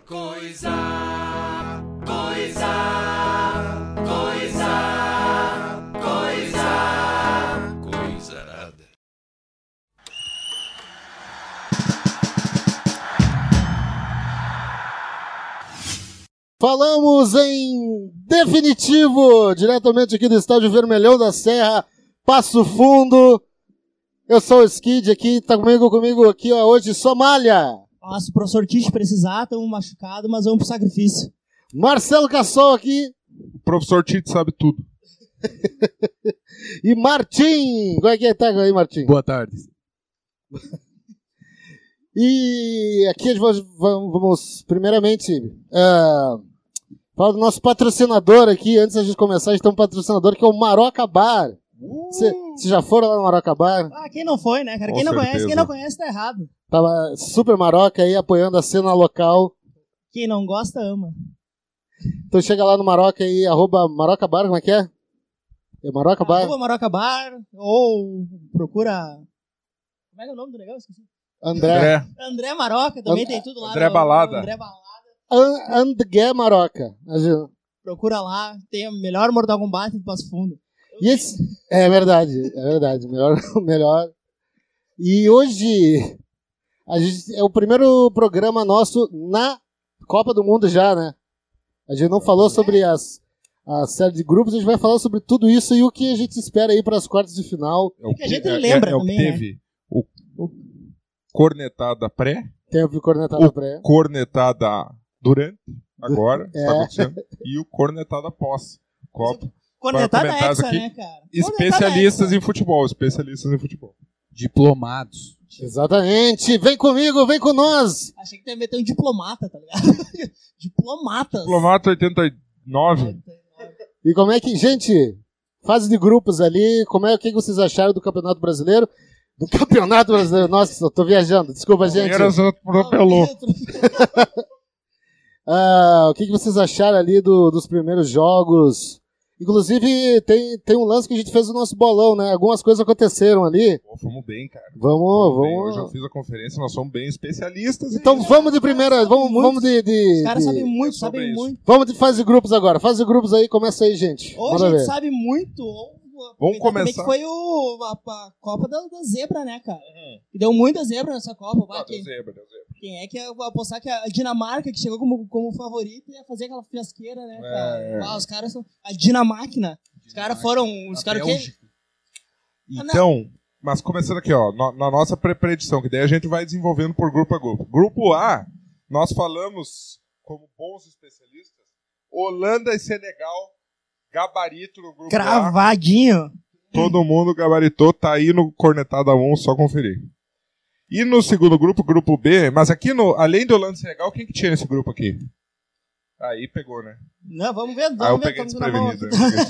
Coisa arada. Falamos em definitivo, diretamente aqui do estádio Vermelhão da Serra, Passo Fundo. Eu sou o Skid aqui, tá comigo aqui ó, hoje, Somália. Se o professor Tite precisar, estamos machucados, mas vamos pro sacrifício. Marcelo Cassol aqui. O professor Tite sabe tudo. E Martim. Como é que tá aí, Martim? Boa tarde. E aqui vamos primeiramente falar do nosso patrocinador aqui. Antes da gente começar, a gente tem um patrocinador que é o Maroca Bar. Você já foram lá no Maroca Bar? Quem não foi, né, cara? Quem não conhece tá errado. Tava super Maroca aí, apoiando a cena local. Quem não gosta, ama. Então chega lá no Maroca aí, @Maroca Bar, como é que é? É Maroca Bar? Maroca Bar, ou procura... Como é que é o nome do negócio? Esqueci. André Maroca, também tem tudo lá. André Balada. André Balada. André Maroca. Procura lá, tem o melhor Mortal Kombat do Passo Fundo. E esse... É verdade. Melhor. E hoje é o primeiro programa nosso na Copa do Mundo já, né? A gente não falou sobre a série de grupos, a gente vai falar sobre tudo isso e o que a gente espera aí para as quartas de final. É o que a gente lembra também, teve, né? O cornetada pré. Teve o cornetada pré. Cornetada durante, agora, está acontecendo. E o cornetada pós. Copa. Cornetada hexa, né, cara? Especialistas em futebol. Diplomados. Exatamente. Vem comigo, vem com nós. Achei que ia meter um diplomata, tá ligado? Diplomata 89. E como é que, gente, fase de grupos ali, o que vocês acharam do Campeonato Brasileiro? Nossa, eu tô viajando, desculpa, gente. Atropelou. O que vocês acharam ali dos primeiros jogos? Inclusive, tem um lance que a gente fez no nosso bolão, né? Algumas coisas aconteceram ali. Pô, fomos bem, cara. Vamos. Hoje eu fiz a conferência, nós somos bem especialistas. Então vamos de primeira, vamos de... Os caras sabem muito. Vamos de fase de grupos agora. Fase de grupos aí, começa aí, gente. Ou a gente sabe muito, vamos começar. Que foi a Copa da Zebra, né, cara? E deu muita zebra nessa Copa. Deu zebra. Quem é que ia apostar que a Dinamarca, que chegou como favorita, ia fazer aquela fiasqueira, né, cara? Os caras são... A Dinamáquina. Os caras foram... Os caras o quê? Então, mas começando aqui, ó, na nossa pré-predição, que daí a gente vai desenvolvendo por grupo a grupo. Grupo A, nós falamos, como bons especialistas, Holanda e Senegal, gabarito no grupo Cravadinho. A. Todo mundo gabaritou, tá aí no Cornetada 1, só conferir. E no segundo grupo, grupo B, mas aqui, além do Holanda e Senegal, quem que tinha nesse grupo aqui? Aí pegou, né? Não, vamos ver. Eu peguei desprevenido.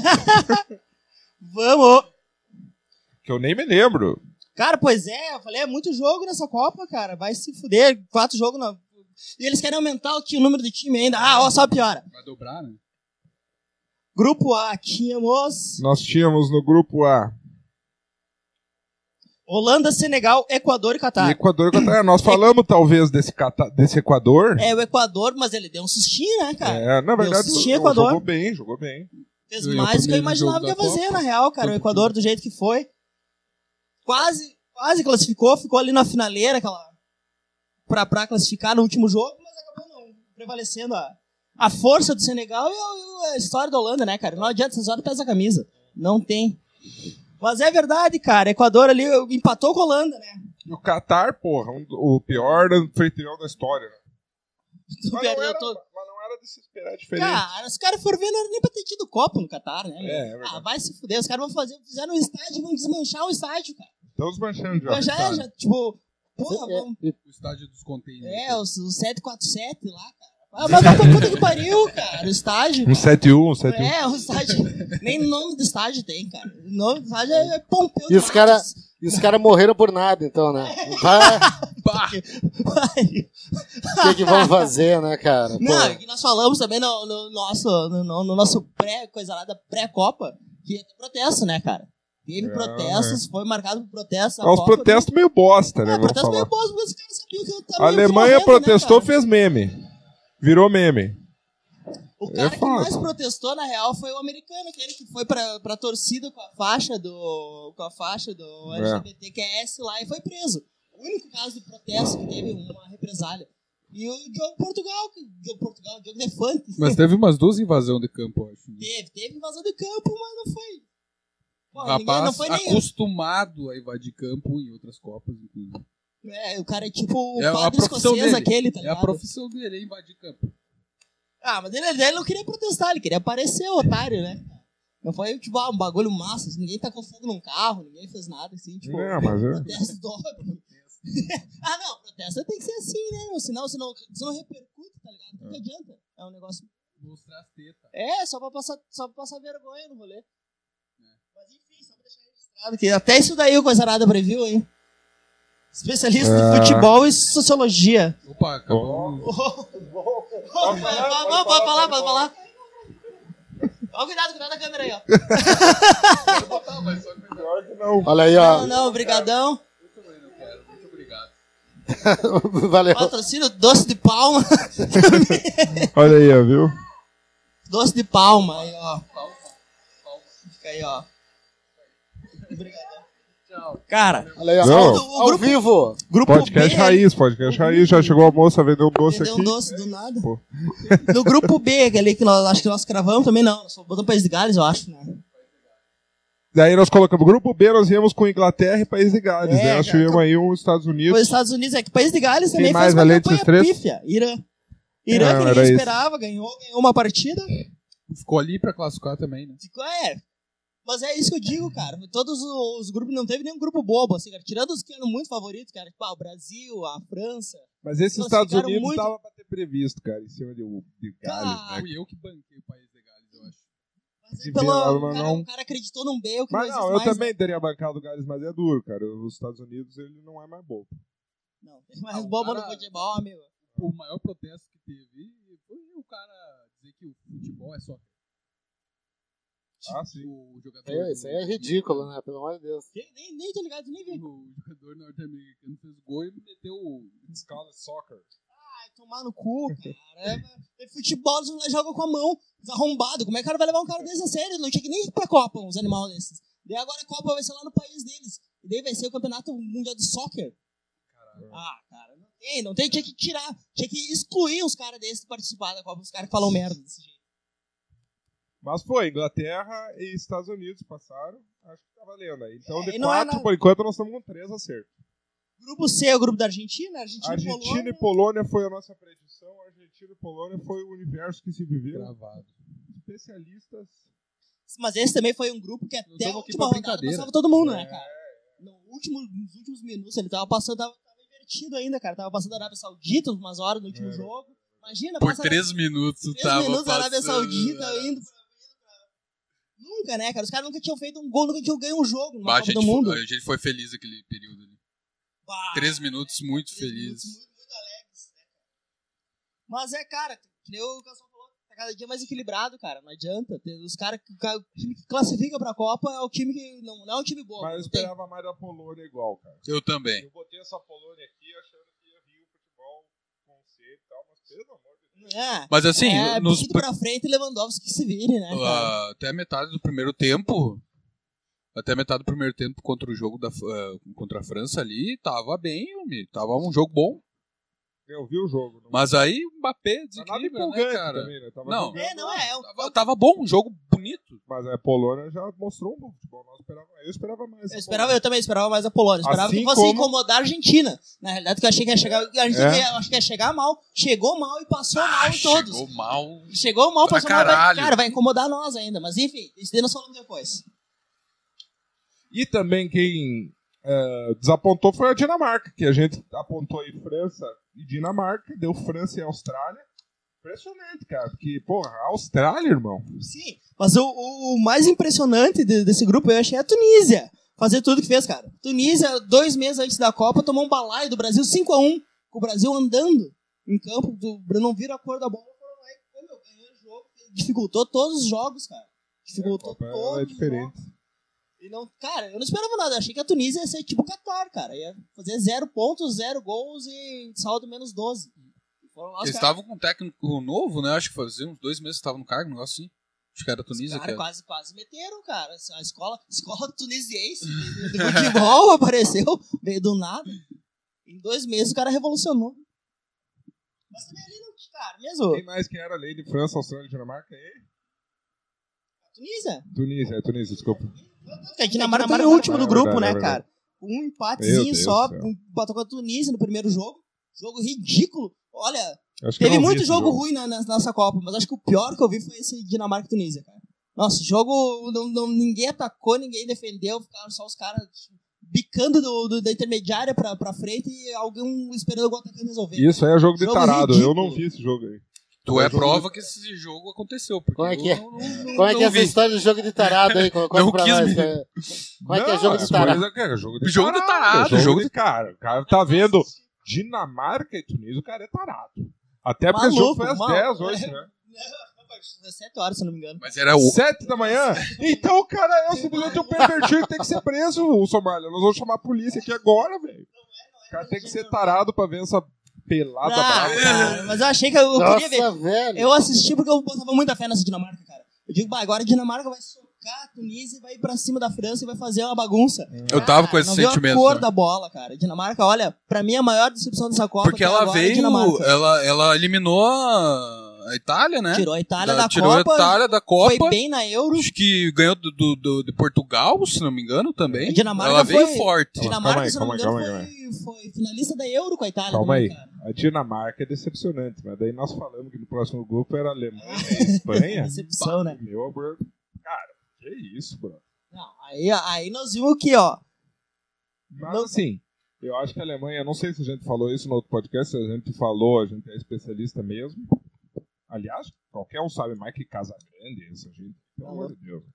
Vamos! Que eu nem me lembro. Cara, pois é, eu falei, é muito jogo nessa Copa, cara. Vai se fuder, 4 jogos não. E eles querem aumentar o número de time ainda. Só piora. Vai dobrar, né? Grupo A, Nós tínhamos no grupo A Holanda, Senegal, Equador e Catar. Nós falamos talvez desse Equador. É, o Equador, mas ele deu um sustinho, né, cara? Na verdade, Equador. Jogou bem. Fez mais do que eu imaginava que ia fazer, na real, cara. O Equador, do jeito que foi. Quase classificou, ficou ali na finaleira, pra classificar no último jogo, mas acabou não prevalecendo a força do Senegal e a história da Holanda, né, cara? Não adianta, essas horas pesa a camisa. Não tem. Mas é verdade, cara. Equador ali empatou com a Holanda, né? E o Catar, porra, o pior anfitrião da história, né? Mas não era de se esperar diferente. Cara, os caras foram ver, não era nem pra ter tido copo no Catar, né? É verdade. Vai se fuder. Os caras fizeram um estádio, vão desmanchar o estádio, cara. Estão desmanchando já. Já, tipo... Porra, vamos... O estádio dos containers. O 747 lá, cara. Mas vai pra puta que pariu, cara, o estádio. 171. O estádio. Nem nome do estádio tem, cara. O nome do estádio é Pompeu. E os caras morreram por nada, então, né? O que vão fazer, né, cara? Não, que nós falamos também no nosso pré-coisa lá da pré-copa, que ia ter protesto, né, cara? Teve protestos, foi marcado por protestos. Os protestos meio bosta, né? Protestos meio bosta, porque os caras sabiam que eu tava. A Alemanha protestou, né, fez meme. Virou meme. O cara que mais protestou, na real, foi o americano, aquele que foi pra torcida com a faixa do LGBTQS lá e foi preso. O único caso de protesto que teve uma represália. E o Diogo Portugal, Diogo Defante. Mas teve umas 2 invasões de campo, eu acho. Teve invasão de campo, mas não foi. Pô, Rapaz, não foi nem acostumado a invadir campo em outras Copas, inclusive. O cara é tipo o padre escocês aquele, tá ligado? É a profissão dele, é invadir campo. Mas ele não queria protestar, ele queria aparecer, otário, né? Não foi, tipo, um bagulho massa, assim, ninguém tacou fogo num carro, ninguém fez nada, assim, tipo... Protesto dobre. Não, protesto tem que ser assim, né, senão você não repercute, tá ligado? Não adianta, é um negócio... Mostrar as tetas. Só pra passar vergonha no rolê. Mas enfim, só pra deixar registrado que até isso daí o Coisa Nada previu, hein? Especialista de futebol e sociologia. Opa, acabou. Pode falar. Ó, cuidado da câmera aí, ó. Olha aí, ó. Não, brigadão. Eu também não quero, muito obrigado. Valeu. Patrocínio Doce de Palma. Olha aí, ó, viu? Doce de Palma, aí, ó. Fica aí, ó. Obrigadão. Tchau. Cara, olha aí, ó. Ao vivo. Grupo podcast B, raiz, já chegou a moça, vendeu um doce aqui. Vendeu um doce do nada. Pô. No grupo B, ali que acho que nós cravamos também, não. Só botamos País de Gales, eu acho, né? Daí nós colocamos grupo B, nós íamos com Inglaterra e País de Gales. Né? Nós tivemos aí os Estados Unidos. Os Estados Unidos, que País de Gales também mais, fez uma além campanha desses pífia. Irã, que ninguém esperava, ganhou uma partida. Ficou ali pra classificar também, né? Mas é isso que eu digo, cara. Todos os grupos, não teve nenhum grupo bobo, assim, cara. Tirando os que eram muito favoritos, cara. Tipo, o Brasil, a França. Mas esses Estados Unidos dava pra ter previsto, cara, em cima de Gales, né? Fui eu que banquei o País de Gales, eu acho. Mas o cara acreditou num Bale que mas não eu mais, também teria bancado o Gales, mas é duro, cara. Os Estados Unidos, ele não é mais bobo. Não, tem mais bobo no futebol, amigo. O maior protesto que teve foi o cara dizer que o futebol é só... sim. O jogador isso aí é ridículo, né? Pelo amor de Deus. Nem tô ligado, nem vi. O jogador norte-americano fez gol e meteu o College Soccer. Tomar no cu, cara. Futebol, os moleques jogam com a mão, desarrombado. Como é que o cara vai levar um cara desse a sério? Não tinha que nem ir pra Copa, uns animais desses. Daí agora a Copa vai ser lá no país deles. E daí vai ser o Campeonato Mundial de Soccer. Caralho. Cara, não tem. Tinha que tirar, tinha que excluir uns caras desses de participar da Copa, os caras que falam merda desse jeito. Mas foi, Inglaterra e Estados Unidos passaram, acho que tá valendo aí. Então, de 4, nada... por enquanto, nós estamos com 3 acertos. Grupo C é o grupo da Argentina? Argentina e Polônia foi a nossa predição. Argentina e Polônia foi o universo que se viveu. Gravado. Especialistas. Mas esse também foi um grupo que até a última rodada passava todo mundo, né, cara? Nos últimos minutos ele tava passando, tava invertido ainda, cara. Tava passando a Arábia Saudita umas horas no último jogo. Imagina, por 3 minutos tava 3 minutos a Arábia passando, Saudita indo pra... Nunca, né, cara? Os caras nunca tinham feito um gol, nunca tinham ganho um jogo no Copa do Mundo. A gente foi feliz aquele período ali. 3 minutos muito felizes. Muito alegres, né, cara? Mas cara, que nem o Cassol falou, tá cada dia mais equilibrado, cara. Não adianta. Os caras, o time que classifica pra Copa é o time que não é um time bom. Mas eu esperava mais da Polônia igual, cara. Eu também. Eu botei essa Polônia aqui achando que ia vir o futebol com C e tal, mas pelo amor de Deus. Mas assim, nos pra frente Lewandowski que se vire, né, cara? Até a metade do primeiro tempo. Contra o jogo contra a França ali, tava bem, tava um jogo bom. Eu vi o jogo. Mas aí o Mbappé desequilibra, né, cara? Também, né? Tava bom, um jogo bonito. Mas a Polônia já mostrou um bom futebol. Eu esperava mais. Eu também esperava mais a Polônia. Esperava que fosse incomodar a Argentina. Na realidade, que eu achei que ia chegar. A Argentina acho que ia chegar mal. Chegou mal e passou mal em todos. Chegou mal, passou mal. Cara, vai incomodar nós ainda. Mas enfim, isso daí nós falamos depois. E também quem desapontou foi a Dinamarca, que a gente apontou aí França e Dinamarca, deu França e Austrália. Impressionante, cara, porque, porra, a Austrália, irmão. Sim, mas o mais impressionante desse grupo eu achei a Tunísia. Fazer tudo que fez, cara. Tunísia, 2 meses antes da Copa, tomou um balaio do Brasil 5-1, com o Brasil andando em campo, não viram a cor da bola, foram lá e ganhou o jogo. Dificultou todos os jogos, cara. Dificultou todos é diferente. Os jogos. E não, cara, eu não esperava nada. Eu achei que a Tunísia ia ser tipo o Qatar, cara. Ia fazer 0 pontos, 0 gols e saldo menos 12. Eles estavam com um técnico novo, né? Acho que fazia uns 2 meses que estavam no cargo, um negócio assim. Acho que era a Tunísia. Cara, quase meteram, cara. A escola tunisiense de futebol apareceu, veio do nada. Em 2 meses o cara revolucionou. Mas também ali não, cara, mesmo. Quem mais que era além de França, Austrália e Dinamarca aí? Tunísia, desculpa. A Dinamarca foi o último do grupo, né, cara? Um empatezinho só, empatou com a Tunísia no primeiro jogo. Jogo ridículo. Olha, teve muito jogo ruim na nossa Copa, mas acho que o pior que eu vi foi esse Dinamarca e Tunísia, cara. Nossa, o jogo, ninguém atacou, ninguém defendeu, ficaram só os caras bicando da intermediária pra frente e alguém esperando o atacante resolver. Isso aí é jogo de tarado, ridículo. Eu não vi esse jogo aí. Tu é prova que esse jogo aconteceu. Como é que é? Como é que é essa história do jogo de tarado aí? Conta pra nós. Como é que é jogo de tarado? Jogo de tarado. Jogo de cara. O cara tá vendo Dinamarca e Tunísia, o cara é tarado. Até porque o jogo foi às 10 hoje, né? 7 horas, se não me engano. Mas era 7 da manhã? Então o cara é simplesmente um pervertido que tem que ser preso, o Somália. Nós vamos chamar a polícia aqui agora, velho. O cara tem que ser tarado pra ver essa pelada brava. Cara, mas eu achei que eu queria ver. Velho. Eu assisti porque eu botava muita fé nessa Dinamarca, cara. Eu digo, agora a Dinamarca vai socar a Tunísia e vai ir pra cima da França e vai fazer uma bagunça. Eu tava com esse sentimento. Não viu a cor da bola, cara. A Dinamarca, olha, pra mim a maior decepção dessa Copa. Porque ela veio, ela eliminou a Itália, né? Tirou a Itália da Copa. Tirou a Itália da Copa. Foi bem na Euro. Acho que ganhou de Portugal, se não me engano, também. A Dinamarca ela veio forte. A Dinamarca, se não me engano, foi finalista da Euro com a Itália. Calma também, aí. Cara. A Dinamarca é decepcionante, mas daí nós falamos que no próximo grupo era Alemanha e Espanha. Decepção, né? Meu, bro. Cara, que isso, bro. Não, aí nós vimos que, ó. Mas assim, eu acho que a Alemanha, não sei se a gente falou isso no outro podcast, se a gente falou, a gente é especialista mesmo. Aliás, qualquer um sabe mais que Casagrande, essa gente. Pelo amor de Deus.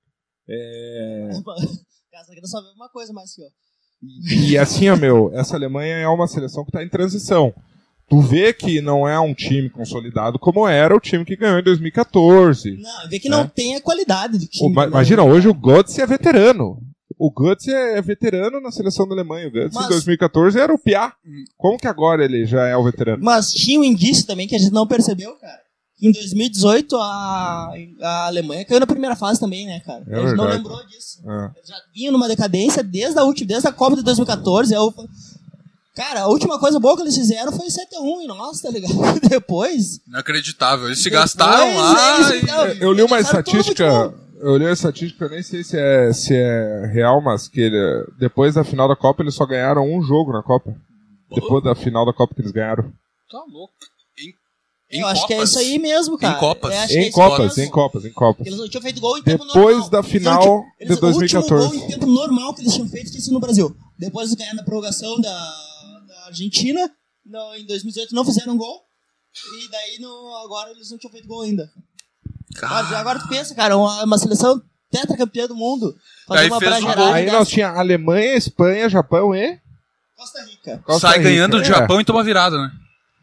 Casagrande só vê uma coisa mais que, ó. E assim, ó, meu, essa Alemanha é uma seleção que tá em transição. Tu vê que não é um time consolidado como era o time que ganhou em 2014. Não, vê que não tem a qualidade do time. Imagina, hoje o Götze é veterano. O Götze é veterano na seleção da Alemanha. O Götze em 2014 era o Piá. Como que agora ele já é o veterano? Mas tinha um indício também que a gente não percebeu, cara. Em 2018 a Alemanha caiu na primeira fase também, né, cara? A gente não lembrou disso. Já vinha numa decadência desde a Copa de 2014. Cara, a última coisa boa que eles fizeram foi 7-1 e nossa, tá ligado? Depois... Inacreditável. Eles se gastaram lá Eu li uma estatística... Eu li uma estatística, eu nem sei se é real, mas que depois da final da Copa eles só ganharam um jogo na Copa. Depois da final da Copa que eles ganharam. Tá louco. Eu acho que é isso aí mesmo, cara. Em Copas. Eles não tinham feito gol em tempo normal. Depois da final de 2014. O último gol em tempo normal que eles tinham feito tinha sido no Brasil. Depois eles ganharam na prorrogação da Argentina. Em 2018 não fizeram gol. E daí agora eles não tinham feito gol ainda. Agora tu pensa, cara, uma seleção tetracampeã do mundo. Fazer uma brageragem. Aí nós tinha Alemanha, Espanha, Japão e... Costa Rica. Sai ganhando do Japão e toma virada, né?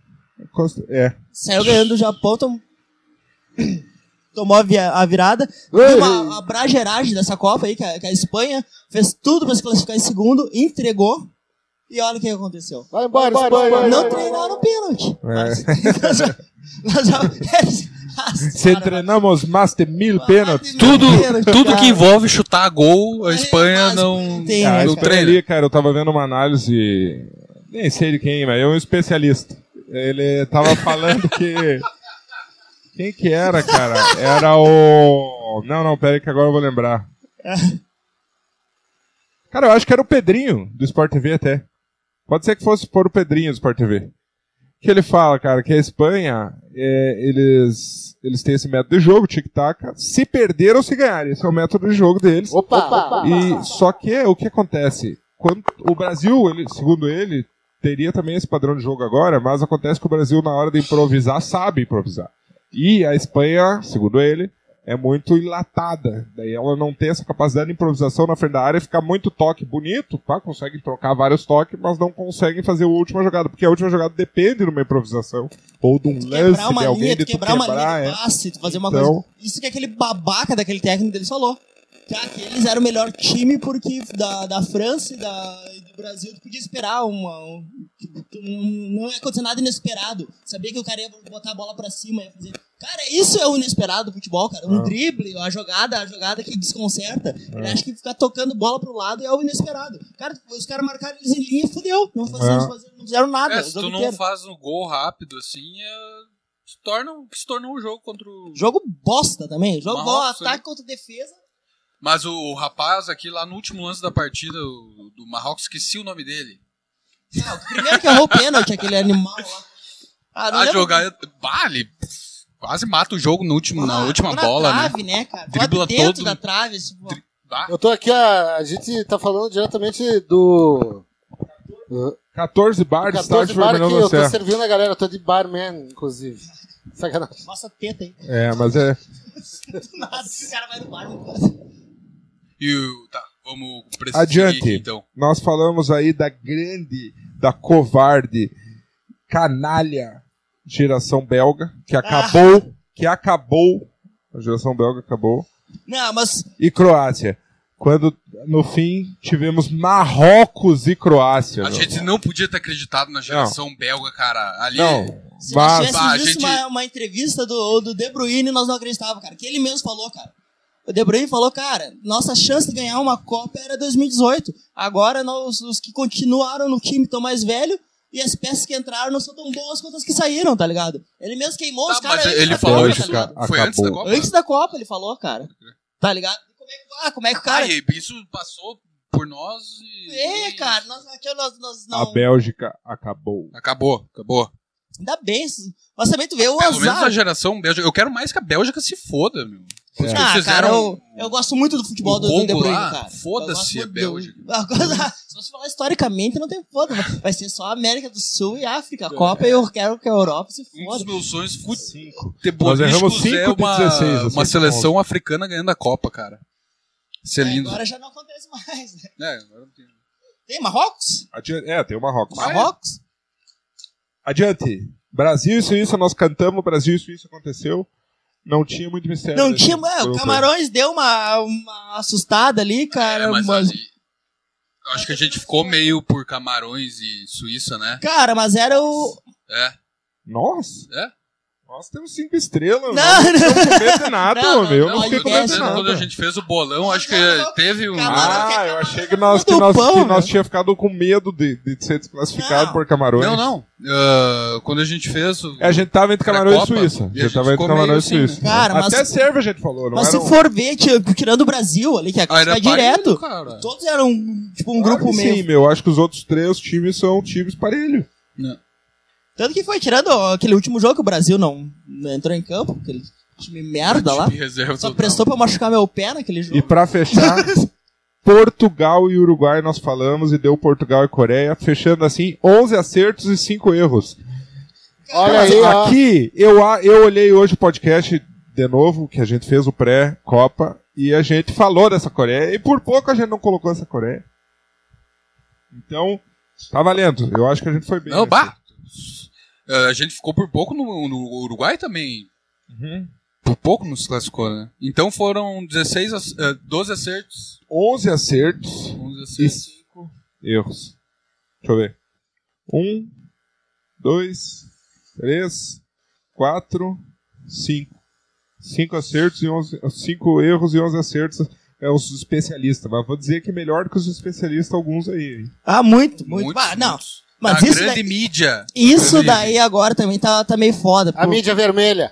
Saiu ganhando do Japão, tomou a virada. A brageragem dessa Copa aí, que a Espanha fez tudo pra se classificar em segundo, entregou. E olha o que aconteceu. Vai embora, Espanha. Não treinaram pênalti. Se treinamos mais de 1000 pênaltis. Tudo que envolve chutar gol, a Espanha não treina. Ali, cara, eu tava vendo uma análise, nem sei de quem, mas é um especialista. Ele tava falando que... Quem que era, cara? Era o... Não, pera aí que agora eu vou lembrar. Cara, eu acho que era o Pedrinho, do Sport TV até. Pode ser que fosse por o Pedrinho do Sport TV. Que ele fala, cara, que a Espanha, eles têm esse método de jogo, tic-tac, se perder ou se ganhar. Esse é o método de jogo deles. Opa. Só que o que acontece? Quando o Brasil, segundo ele, teria também esse padrão de jogo agora, mas acontece que o Brasil, na hora de improvisar, sabe improvisar. E a Espanha, segundo ele, é muito enlatada. Daí ela não tem essa capacidade de improvisação na frente da área, fica muito toque bonito, tá? Conseguem trocar vários toques, mas não conseguem fazer a última jogada, porque a última jogada depende de uma improvisação, ou de um lance de alguém, de tu quebrar uma linha de passe, tu fazer uma coisa. Isso que aquele babaca daquele técnico deles falou. Que eles eram o melhor time porque da França e Brasil, tu podia esperar não ia acontecer nada inesperado. Sabia que o cara ia botar a bola pra cima, ia fazer... Cara, isso é o inesperado do futebol, cara. Um drible, a jogada que desconcerta. Ele acha que ficar tocando bola pro lado é o inesperado. Cara, os caras marcaram eles em linha e fudeu. Não fizeram nada. Se tu não faz um gol rápido assim, se torna um jogo contra o... Jogo bosta também. Jogo Marrocos, ataque contra defesa. Mas o rapaz aqui, lá no último lance da partida do Marrocos, esqueci o nome dele. O primeiro que errou o pênalti, aquele animal lá. A jogada... Ele quase mata o jogo na última bola, trave, né? Cara? Dribla dentro todo. da trave. Eu tô aqui, a gente tá falando diretamente do... 14 bar de 14 estádio bar aqui, Vermelhão da eu tô Serra. servindo a galera, eu tô de barman, inclusive. Sacanagem. Nossa teta, hein? Mas é... Nada, o cara vai no bar. Tá, vamos Adiante. aqui, então. Nós falamos aí da covarde, canalha geração belga, que acabou, a geração belga acabou. Não, mas... E Croácia. Quando, no fim, tivemos Marrocos e Croácia. A gente não podia ter acreditado na geração belga, cara. Ali... Se nós tivéssemos visto uma entrevista do De Bruyne, nós não acreditávamos, cara. Que ele mesmo falou, cara. O De Bruyne falou, cara, nossa chance de ganhar uma Copa era 2018. Agora os que continuaram no time estão mais velhos e as peças que entraram não são tão boas quanto as que saíram, tá ligado? Ele mesmo queimou os caras. Mas ele falou isso, tá foi antes da Copa? Antes da Copa ele falou, cara. Tá ligado? Como é que o cara... isso passou por nós e... cara, nós não... A Bélgica acabou. Acabou. Ainda bem, mas também tu vê o Pelo azar. menos a geração Bélgica. Eu quero mais que a Bélgica se foda, meu. Cara, eu gosto muito do futebol do De Bruyne, cara. Foda-se a Bélgica. Se você falar historicamente, não tem foda. Vai ser só a América do Sul e África. A Copa eu quero que a Europa se foda. Um dos meus sonhos Nós erramos 5 é de 16. uma seleção africana ganhando a Copa, cara. Isso é lindo. Agora já não acontece mais. Agora não tem. Tem Marrocos? Tem o Marrocos. Marrocos? Adiante. Brasil e Suíça, nós cantamos, Brasil e Suíça aconteceu. Não tinha muito mistério. Não tinha, o Camarões deu uma assustada ali, cara. Mas eu acho que a gente ficou meio por Camarões e Suíça, né? Cara, mas era o... Nossa. Nós temos 5 estrelas. Não medo de nada, meu. Não fiquei com medo de nada. Quando a gente fez o bolão, acho que teve um... eu achei que nós tínhamos ficado com medo de ser desclassificado por Camarões. Não. Quando a gente fez... A gente tava entre Camarões e Suíça. Cara, até Sérvia a gente falou. Mas se for ver, tirando o Brasil ali, que vai direto, todos eram tipo um grupo meio... Sim, meu. Acho que os outros 3 times são times parelho. Não. Tanto que foi tirando aquele último jogo que o Brasil não entrou em campo, aquele time merda lá. Só prestou pra machucar meu pé naquele jogo. E pra fechar, Portugal e Uruguai nós falamos e deu Portugal e Coreia, fechando assim 11 acertos e 5 erros. Olha aí, aqui, eu olhei hoje o podcast de novo, que a gente fez o pré-Copa, e a gente falou dessa Coreia, e por pouco a gente não colocou essa Coreia. Então, tá valendo. Eu acho que a gente foi bem. Não, a gente ficou por pouco no Uruguai também. Por pouco nos classificou, né? Então foram 12 acertos. 11 acertos e 5 erros. Deixa eu ver. 1, 2, 3, 4, 5. 5 acertos e 5 erros e 11 acertos. É os especialistas. Mas vou dizer que melhor do que os especialistas alguns aí. Muito. Não. Mas a grande mídia. Isso daí agora também tá meio foda. A mídia vermelha.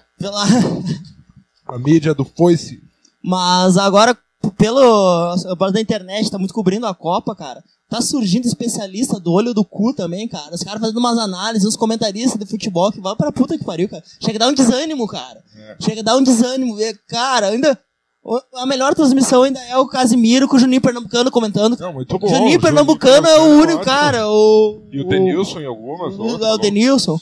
A mídia do foice. Mas agora, pelo da internet, tá muito cobrindo a Copa, cara. Tá surgindo especialista do olho do cu também, cara. Os caras fazendo umas análises, uns comentaristas de futebol que vai pra puta que pariu, cara. Chega a dar um desânimo, cara. Chega a dar um desânimo. Cara, ainda... A melhor transmissão ainda é o Casimiro com o Juninho Pernambucano comentando. Não, muito bom. Juninho Pernambucano é o único cara. E o Denilson em algumas. O Denilson.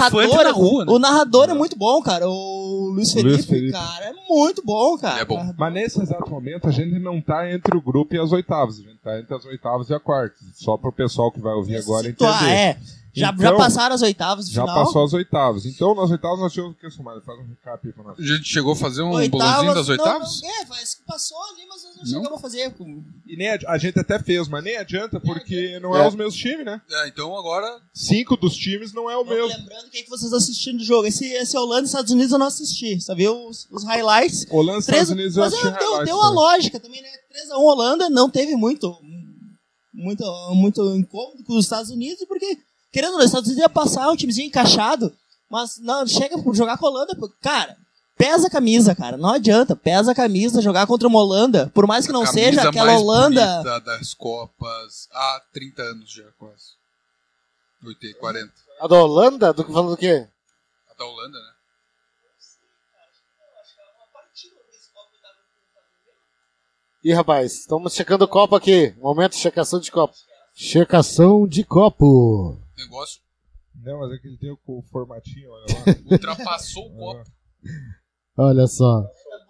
O narrador é muito bom, cara. O Luiz Felipe, cara, é muito bom, cara. É bom. Mas nesse exato momento a gente não tá entre o grupo e as oitavas. A gente tá entre as oitavas e a quarta. Só pro pessoal que vai ouvir agora entender. Já passaram as oitavas de já final. passou as oitavas. Então, nas oitavas nós tínhamos o que, Sumar? Faz um recap aí pra nós. A gente chegou a fazer um bolãozinho das oitavas? Passou ali, mas nós não chegamos a fazer. E nem a gente até fez, mas nem adianta, porque não é os mesmos times, né? Então agora... 5 dos times não é o mesmo. Lembrando que vocês assistindo o jogo. Esse Holanda e Estados Unidos eu não assisti. Só vi os highlights. Holanda e Estados Unidos eu assisti highlights. Deu uma lógica também, né? 3-1 Holanda, não teve muito incômodo com os Estados Unidos, porque, querendo ou não, os Estados Unidos ia passar um timezinho encaixado, mas não, chega por jogar com a Holanda, cara, pesa a camisa, cara, não adianta, pesa a camisa jogar contra uma Holanda, por mais que não seja aquela Holanda... Mais das Copas há 30 anos já, quase. 80, 40. A da Holanda? Falando do quê? A da Holanda, né? Ih, rapaz, estamos checando o copo aqui. Momento de checação de copo. Checação de copo. Negócio. Não, mas é que ele tem o formatinho, olha lá. Ultrapassou o copo. Olha só.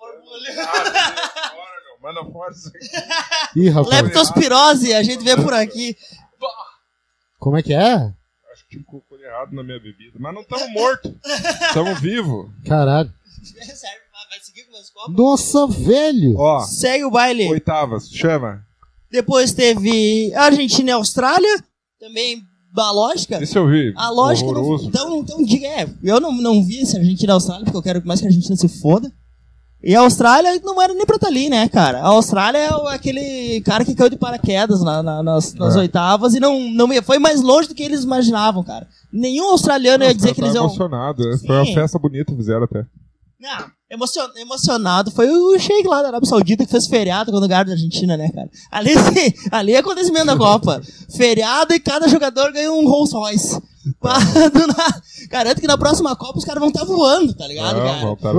Manda fora isso aqui. Ih, rapaz. Leptospirose, a gente vê por aqui. Como é que é? Acho que tinha um cocô errado na minha bebida. Mas não estamos mortos. Estamos vivos. Caralho. Vai seguir com meus copos? Nossa, velho. Ó, segue o baile. Oitavas, chama. Depois teve Argentina e Austrália. Também da lógica. Esse eu vi. A lógica horroroso. Então diga, eu não vi esse Argentina e Austrália, porque eu quero mais que a Argentina se foda. E a Austrália não era nem pra estar ali, né, cara? A Austrália é aquele cara que caiu de paraquedas nas oitavas e não foi mais longe do que eles imaginavam, cara. Nenhum australiano ia dizer que eles iam... emocionado, né? Foi uma festa bonita que fizeram até. Não, emocionado foi o Sheik lá da Arábia Saudita que fez feriado quando ganharam da Argentina, né, cara? Ali é acontecimento da Copa. Feriado e cada jogador ganha um Rolls Royce. Garanto que na próxima Copa os caras vão estar voando, tá ligado, cara?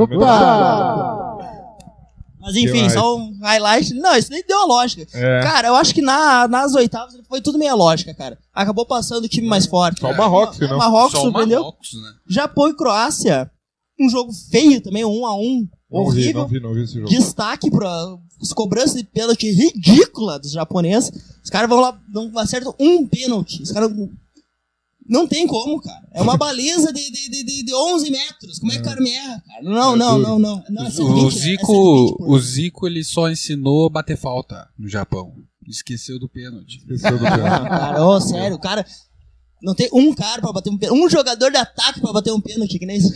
Mas enfim, só um highlight. Não, isso nem deu a lógica. Cara, eu acho que nas oitavas foi tudo meia lógica, cara. Acabou passando o time mais forte. Só o Marrocos, não. Marrocos surpreendeu. Né? Japão e Croácia. Um jogo feio também, 1-1. Horrível. Não vi esse jogo. Destaque para as cobranças de pênalti ridícula dos japoneses. Os caras vão lá, não acertam um pênalti. Os caras não tem como, cara. É uma baliza de 11 metros. Como é que o cara me erra, cara? Não. O Zico, ele só ensinou a bater falta no Japão. Esqueceu do pênalti. Cara, sério, o cara... Não tem um cara pra bater um pênalti. Um jogador de ataque pra bater um pênalti, que nem isso.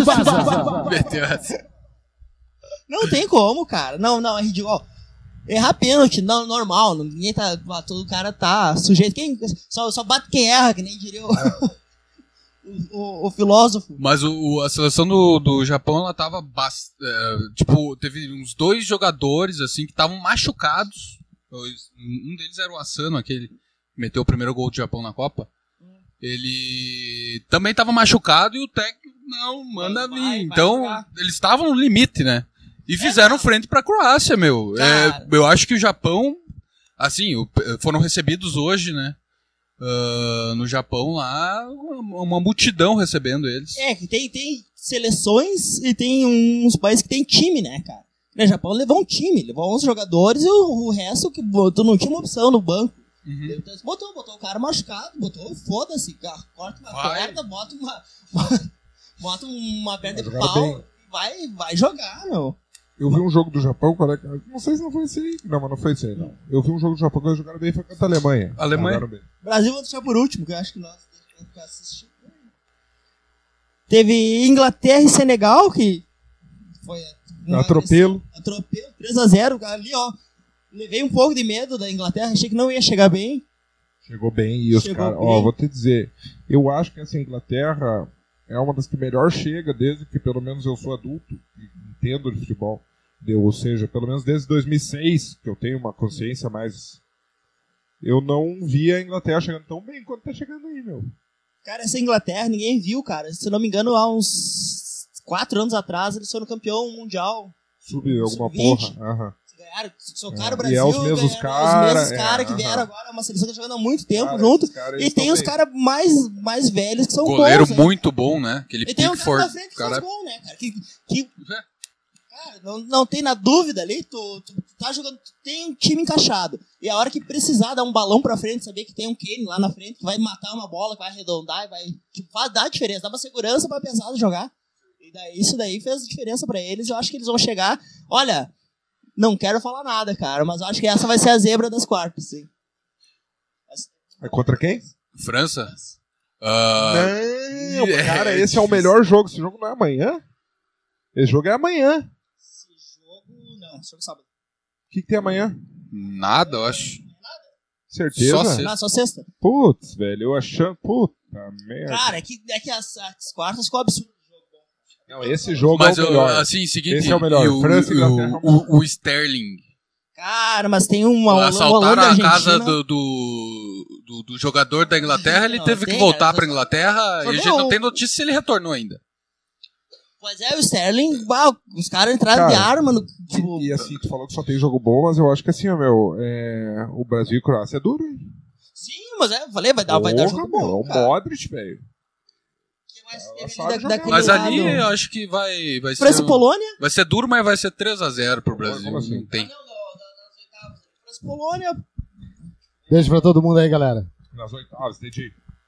Não tem como, cara. Não, é ridículo. Errar pênalti, não, normal. Ninguém tá. Todo cara tá sujeito. Só bate quem erra, que nem diria o filósofo. Mas a seleção do Japão, ela tava. Teve uns 2 jogadores, assim, que estavam machucados. Um deles era o Asano, aquele que meteu o primeiro gol do Japão na Copa. Ele também estava machucado e o técnico, não, manda vir. Então, eles estavam no limite, né? E fizeram frente pra Croácia, meu. Eu acho que o Japão, assim, foram recebidos hoje, né? No Japão lá, uma multidão recebendo eles. Que tem seleções e tem uns países que tem time, né, cara? O Japão levou um time, levou 11 jogadores e o resto que tu não tinha uma opção no banco. Uhum. Então, botou o cara machucado, foda-se, corta uma perna, bota uma perna de pau e vai jogar, meu. Eu vi um jogo do Japão, não sei se não foi esse aí. Não, mas não foi esse aí, não. Eu vi um jogo do Japão que eles jogaram bem, foi contra a Alemanha. Brasil vou deixar por último, que eu acho que nós temos que assistir. Teve Inglaterra e Senegal, que foi... Atropelo. 3-0, ali, ó. Levei um pouco de medo da Inglaterra, achei que não ia chegar bem. Chegou bem, e os caras... vou te dizer, eu acho que essa Inglaterra é uma das que melhor chega desde que, pelo menos, eu sou adulto e entendo de futebol. Ou seja, pelo menos desde 2006, que eu tenho uma consciência mais... Eu não vi a Inglaterra chegando tão bem quanto tá chegando aí, meu. Cara, essa Inglaterra ninguém viu, cara. Se não me engano, há uns 4 anos atrás, eles foram campeão mundial. Subiu alguma porra. Aham. Socaram o Brasil, e é os mesmos caras que vieram agora, uma seleção que tá jogando há muito tempo junto, e tem os caras mais velhos que são goleiro bons. Muito bom, né? Aquele e tem um cara na frente que faz gol, né, cara? Cara, não tem na dúvida ali, tu tá jogando, tu tem um time encaixado. E a hora que precisar dar um balão pra frente, saber que tem um Kane lá na frente, que vai matar uma bola, que vai arredondar, vai dar diferença, dá uma segurança pra pesado jogar. E daí, isso daí fez diferença pra eles. Eu acho que eles vão chegar. Olha, não quero falar nada, cara, mas eu acho que essa vai ser a zebra das quartas, sim. É contra quem? França? Não, cara, esse é o melhor jogo. Esse jogo não é amanhã? Esse jogo é amanhã. Esse jogo. Não, esse jogo é sábado. O que tem amanhã? Nada, eu acho. Certeza? Só sexta. Não, só sexta. Putz, velho, eu achando. Puta merda. Cara, é que as quartas ficou absurdo. Não, esse jogo Mas é o melhor. assim, seguinte, Esse é o melhor. e França e Inglaterra. o Sterling. Cara, mas tem uma Assaltaram a Argentina. casa do jogador da Inglaterra, ele Não, teve que tem, voltar cara, pra Inglaterra e a gente não tem notícia se ele retornou ainda. Pois é, o Sterling, os caras entraram Cara, de arma no. Tipo, E assim, tu falou que só tem jogo bom, mas eu acho que assim, ó, meu, o Brasil e Croácia é duro, hein? sim, mas falei, vai dar jogo meu, é bom. o Modric, velho. Mas ali eu acho que vai França ser. e Polônia? Vai ser duro, mas vai ser 3-0 pro Brasil. Como assim? Não tem. França e Polônia. Beijo pra todo mundo aí, galera. Nas oitavas, entendi.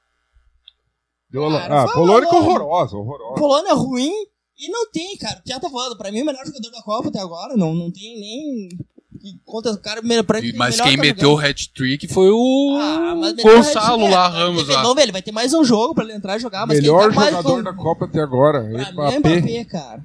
Cara, Polônia que falou. horrorosa. Polônia é ruim e não tem, cara. Já tá falando, pra mim o melhor jogador da Copa até agora, não tem nem. Conta o cara pra Mas melhor quem tá meteu o jogando. hat-trick foi o Mas meteu o Gonçalo hat-trick, lá, Ramos lá. Vamos ver, ele vai ter mais um jogo pra ele entrar e jogar, mas Melhor quem tá mais jogador da Copa até agora. Pra mim é Mbappé. Mbappé, cara.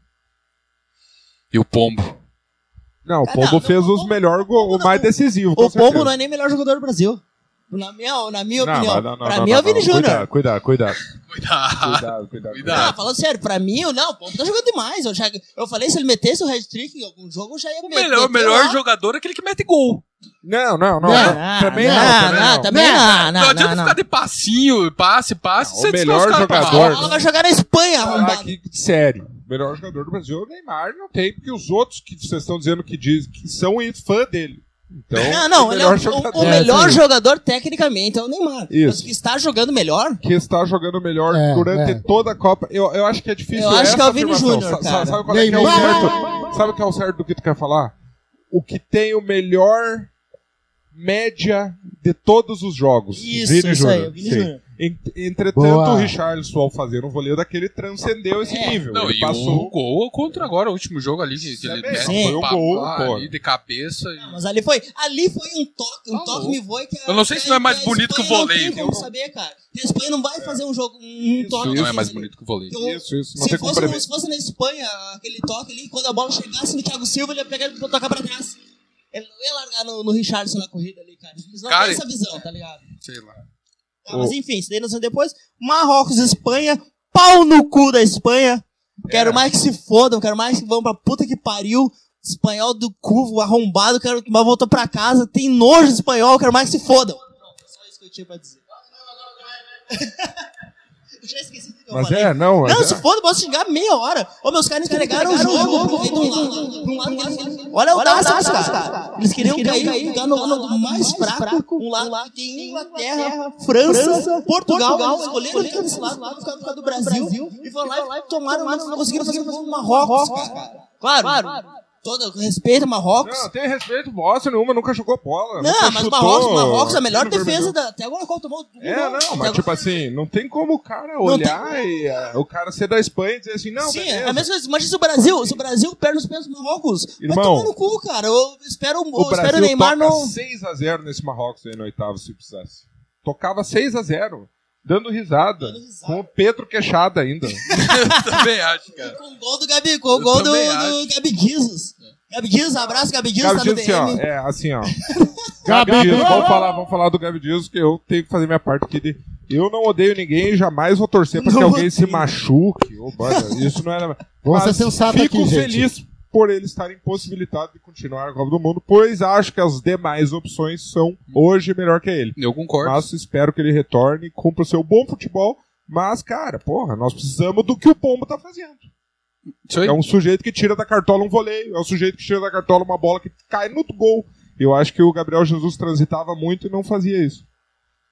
E o Pombo. Não, o Ah, Pombo não, fez não, os melhores gols, o mais decisivo. O Pombo não é nem melhor jogador do Brasil. Na minha opinião. Pra mim é o Vini Júnior. Cuidado. Cuidado. Ah, falando sério, pra mim, o Pombo tá jogando demais. Eu falei, se ele metesse o hat-trick em algum jogo, eu já ia O melhor jogador é aquele que mete gol. Não. Também Não não. adianta ficar de passinho, passe, Não, você o melhor descansa os caras pra jogador- mal. Ela vai jogar na Espanha, Cara, arrombado. aqui, sério. O melhor jogador do Brasil é o Neymar. Não tem, porque os outros que vocês estão dizendo que dizem que são fã dele. Então, Não, ele é o melhor sim. jogador tecnicamente é o Neymar. Isso. Mas que está jogando melhor, Que está jogando melhor durante é. toda a Copa. Eu acho que é difícil. Eu acho essa que é o Vini afirmação. Júnior, cara. Sabe qual é que é o Neymar. certo? Sabe o que é o certo do que tu quer falar? O que tem o melhor média de todos os jogos. Isso Vini aí, Júnior. o Vini Sim. Júnior. Entretanto, Boa. o Richarlison, ao fazer um voleio daquele, transcendeu esse nível. Não, Ele e passou. o gol contra agora, o último jogo ali, que ele mete Sim. um Foi um gol, papá pô. ali de cabeça. Mas ali foi um toque me voe que Eu não sei se não é mais a bonito que o Espanha voleio. Não tem como saber, cara. A Espanha não vai fazer um jogo, um toque. Não é assim, mais ali. bonito que o voleio. Isso. Não Se tem como prever. fosse na Espanha, aquele toque ali, quando a bola chegasse no Thiago Silva, ele ia pegar e tocar pra trás. Ele não ia largar no Richarlison na corrida ali, cara. Eles não Cara, têm essa visão, tá ligado? Sei lá. Mas enfim, isso daí nós vamos depois. Marrocos, Espanha, pau no cu da Espanha. Quero mais que se fodam, quero mais que vão pra puta que pariu. Espanhol do cu, arrombado, quero que mais voltar pra casa. Tem nojo de espanhol, quero mais que se fodam. Pronto, é só isso que eu tinha pra dizer. Eu já esqueci o que eu Mas falei. não. Não, se foda, posso xingar meia hora. Ô, meus caras entregaram o jogo. Olha o audácia, cara. Eles queriam cair, ficar no lado mais fraco. Um lado que tem Inglaterra, França, Portugal. Eles escolheram ficar desse lado, por causa do Brasil. E foram lá e tomaram, não conseguiram fazer um Marrocos, cara. Claro. Todo respeito a Marrocos. Não, tem respeito, bosta nenhuma, nunca jogou bola. Não, nunca mas chutou, Marrocos é a melhor aqui no defesa vermelho. até agora, qual tomou? Mas tipo assim, não tem como o cara olhar e o cara ser da Espanha e dizer assim, não, Sim, beleza. é a mesma coisa. Imagina se o Brasil perde os pés do Marrocos. Irmão, vai tomar no cu, cara. Eu espero O o Brasil Neymar toca no... 6-0 nesse Marrocos aí no oitavo, se precisasse. Tocava 6-0, dando risada. Com o Pedro queixada ainda. Eu também acho, cara. Com o gol do Gabi, com o gol do Gabi Jesus. Gabi Jesus, abraço, Gabi Jesus, tá no Gabi Dias, DM. assim, ó. Gabi Dias, vamos falar do Gabi Dias, que eu tenho que fazer minha parte aqui. Eu não odeio ninguém e jamais vou torcer pra que alguém se machuque. Isso não é... Vamos ser Mas sensatos fico aqui, gente. feliz por ele estar impossibilitado de continuar a Copa do Mundo, pois acho que as demais opções são hoje melhor que ele. Eu concordo. Mas espero que ele retorne, cumpra o seu bom futebol. Mas, cara, porra, nós precisamos do que o Pombo tá fazendo. Isso aí. É um sujeito que tira da cartola um voleio, é um sujeito que tira da cartola uma bola que cai no gol. Eu acho que o Gabriel Jesus transitava muito e não fazia isso.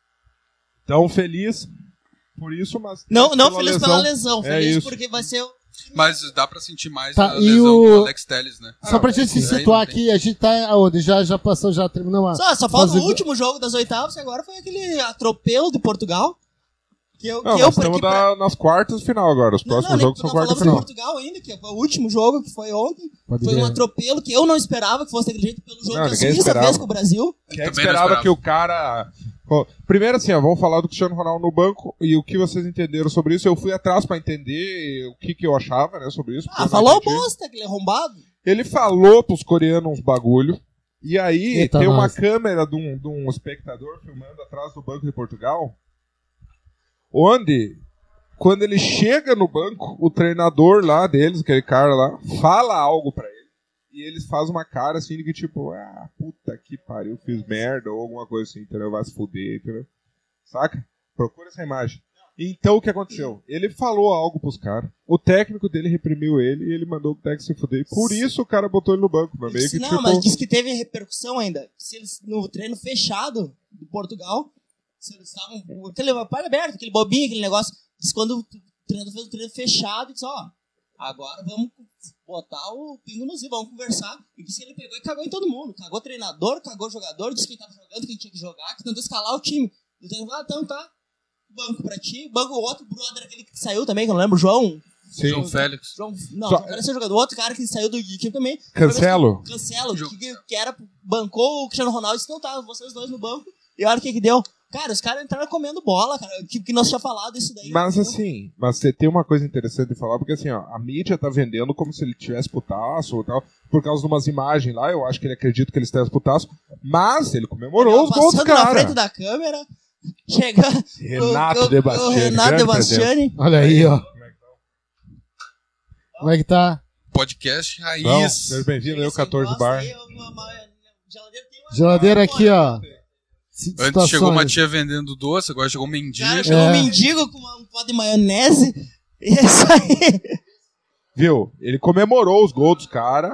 Então, feliz por isso, mas... Não feliz pela lesão, feliz isso. porque vai ser... Mas dá pra sentir mais Tá, a e lesão o- do Alex Telles, né? Só pra gente se esse aí situar não tem. aqui, a gente tá aonde? Já passou, já terminou a... Só falta Mas o último jogo das oitavas, que agora foi aquele atropelo de Portugal. Não, nós estamos nas quartas de final agora. Os próximos jogos são quartas de final. Portugal ainda, que foi o último jogo, que foi ontem. Pode Foi um ver. atropelo que eu não esperava que fosse daquele jeito pelo jogo Não, que a ninguém Suíça esperava. fez com o Brasil. Quem é que Também não esperava esperava. que o cara... Bom, primeiro assim, ó, vamos falar do Cristiano Ronaldo no banco e o que vocês entenderam sobre isso. Eu fui atrás pra entender o que eu achava, né, sobre isso. porque eu não Falou entendi. bosta, aquele arrombado. Ele falou pros coreanos uns bagulho. E aí Eita, tem uma nós. câmera de um espectador filmando atrás do Banco de Portugal. Onde, quando ele chega no banco, o treinador lá deles, aquele cara lá, fala algo pra ele. E eles fazem uma cara assim de que tipo, puta que pariu, fiz merda ou alguma coisa assim, entendeu? Vai se fuder, entendeu? Saca? Procura essa imagem. Então o que aconteceu? Ele falou algo pros caras, o técnico dele reprimiu ele e ele mandou o técnico se fuder. E por isso o cara botou ele no banco, meu meio que Não, tipo... mas disse que teve repercussão ainda. Se eles, no treino fechado do Portugal, se eles estavam. Aquele palho aberto, aquele bobinho, aquele negócio. Disse quando o treinador fez o treino fechado, disse, agora vamos botar o pingo nos i, vamos conversar. E disse que ele pegou e cagou em todo mundo. Cagou treinador, cagou jogador, disse que ele tava jogando, que ele tinha que jogar, que tentou escalar o time. O treinador, então tá. Banco pra ti. Banco o outro brother, aquele que saiu também, que eu não lembro, João. Sim. João Félix. Não, Só- o cara ser jogador. Outro cara que saiu do time também. Cancelo. Cancelo, que era, bancou o Cristiano Ronaldo e disse, não tá, vocês dois no banco. E a hora que deu? Cara, os caras entraram comendo bola, cara. Que nós tinha falado isso daí. Mas entendeu? assim, você tem uma coisa interessante de falar, porque assim, ó, a mídia tá vendendo como se ele tivesse putaço ou tal, por causa de umas imagens lá, eu acho que ele acredita que ele estivesse putaço, mas ele comemorou os gols dos Passando na frente caras. da câmera, chega Renato o Debastiani, Renato grande Debastiani. Olha aí, ó. Como é que tá? Podcast raiz. Então, seja bem-vindo aí ao 14 Bar. Geladeira aqui, ó. Antes chegou uma tia vendendo doce, agora chegou um mendigo. Cara, chegou um mendigo com um pó de maionese. E é isso aí. Viu? Ele comemorou os gols dos caras.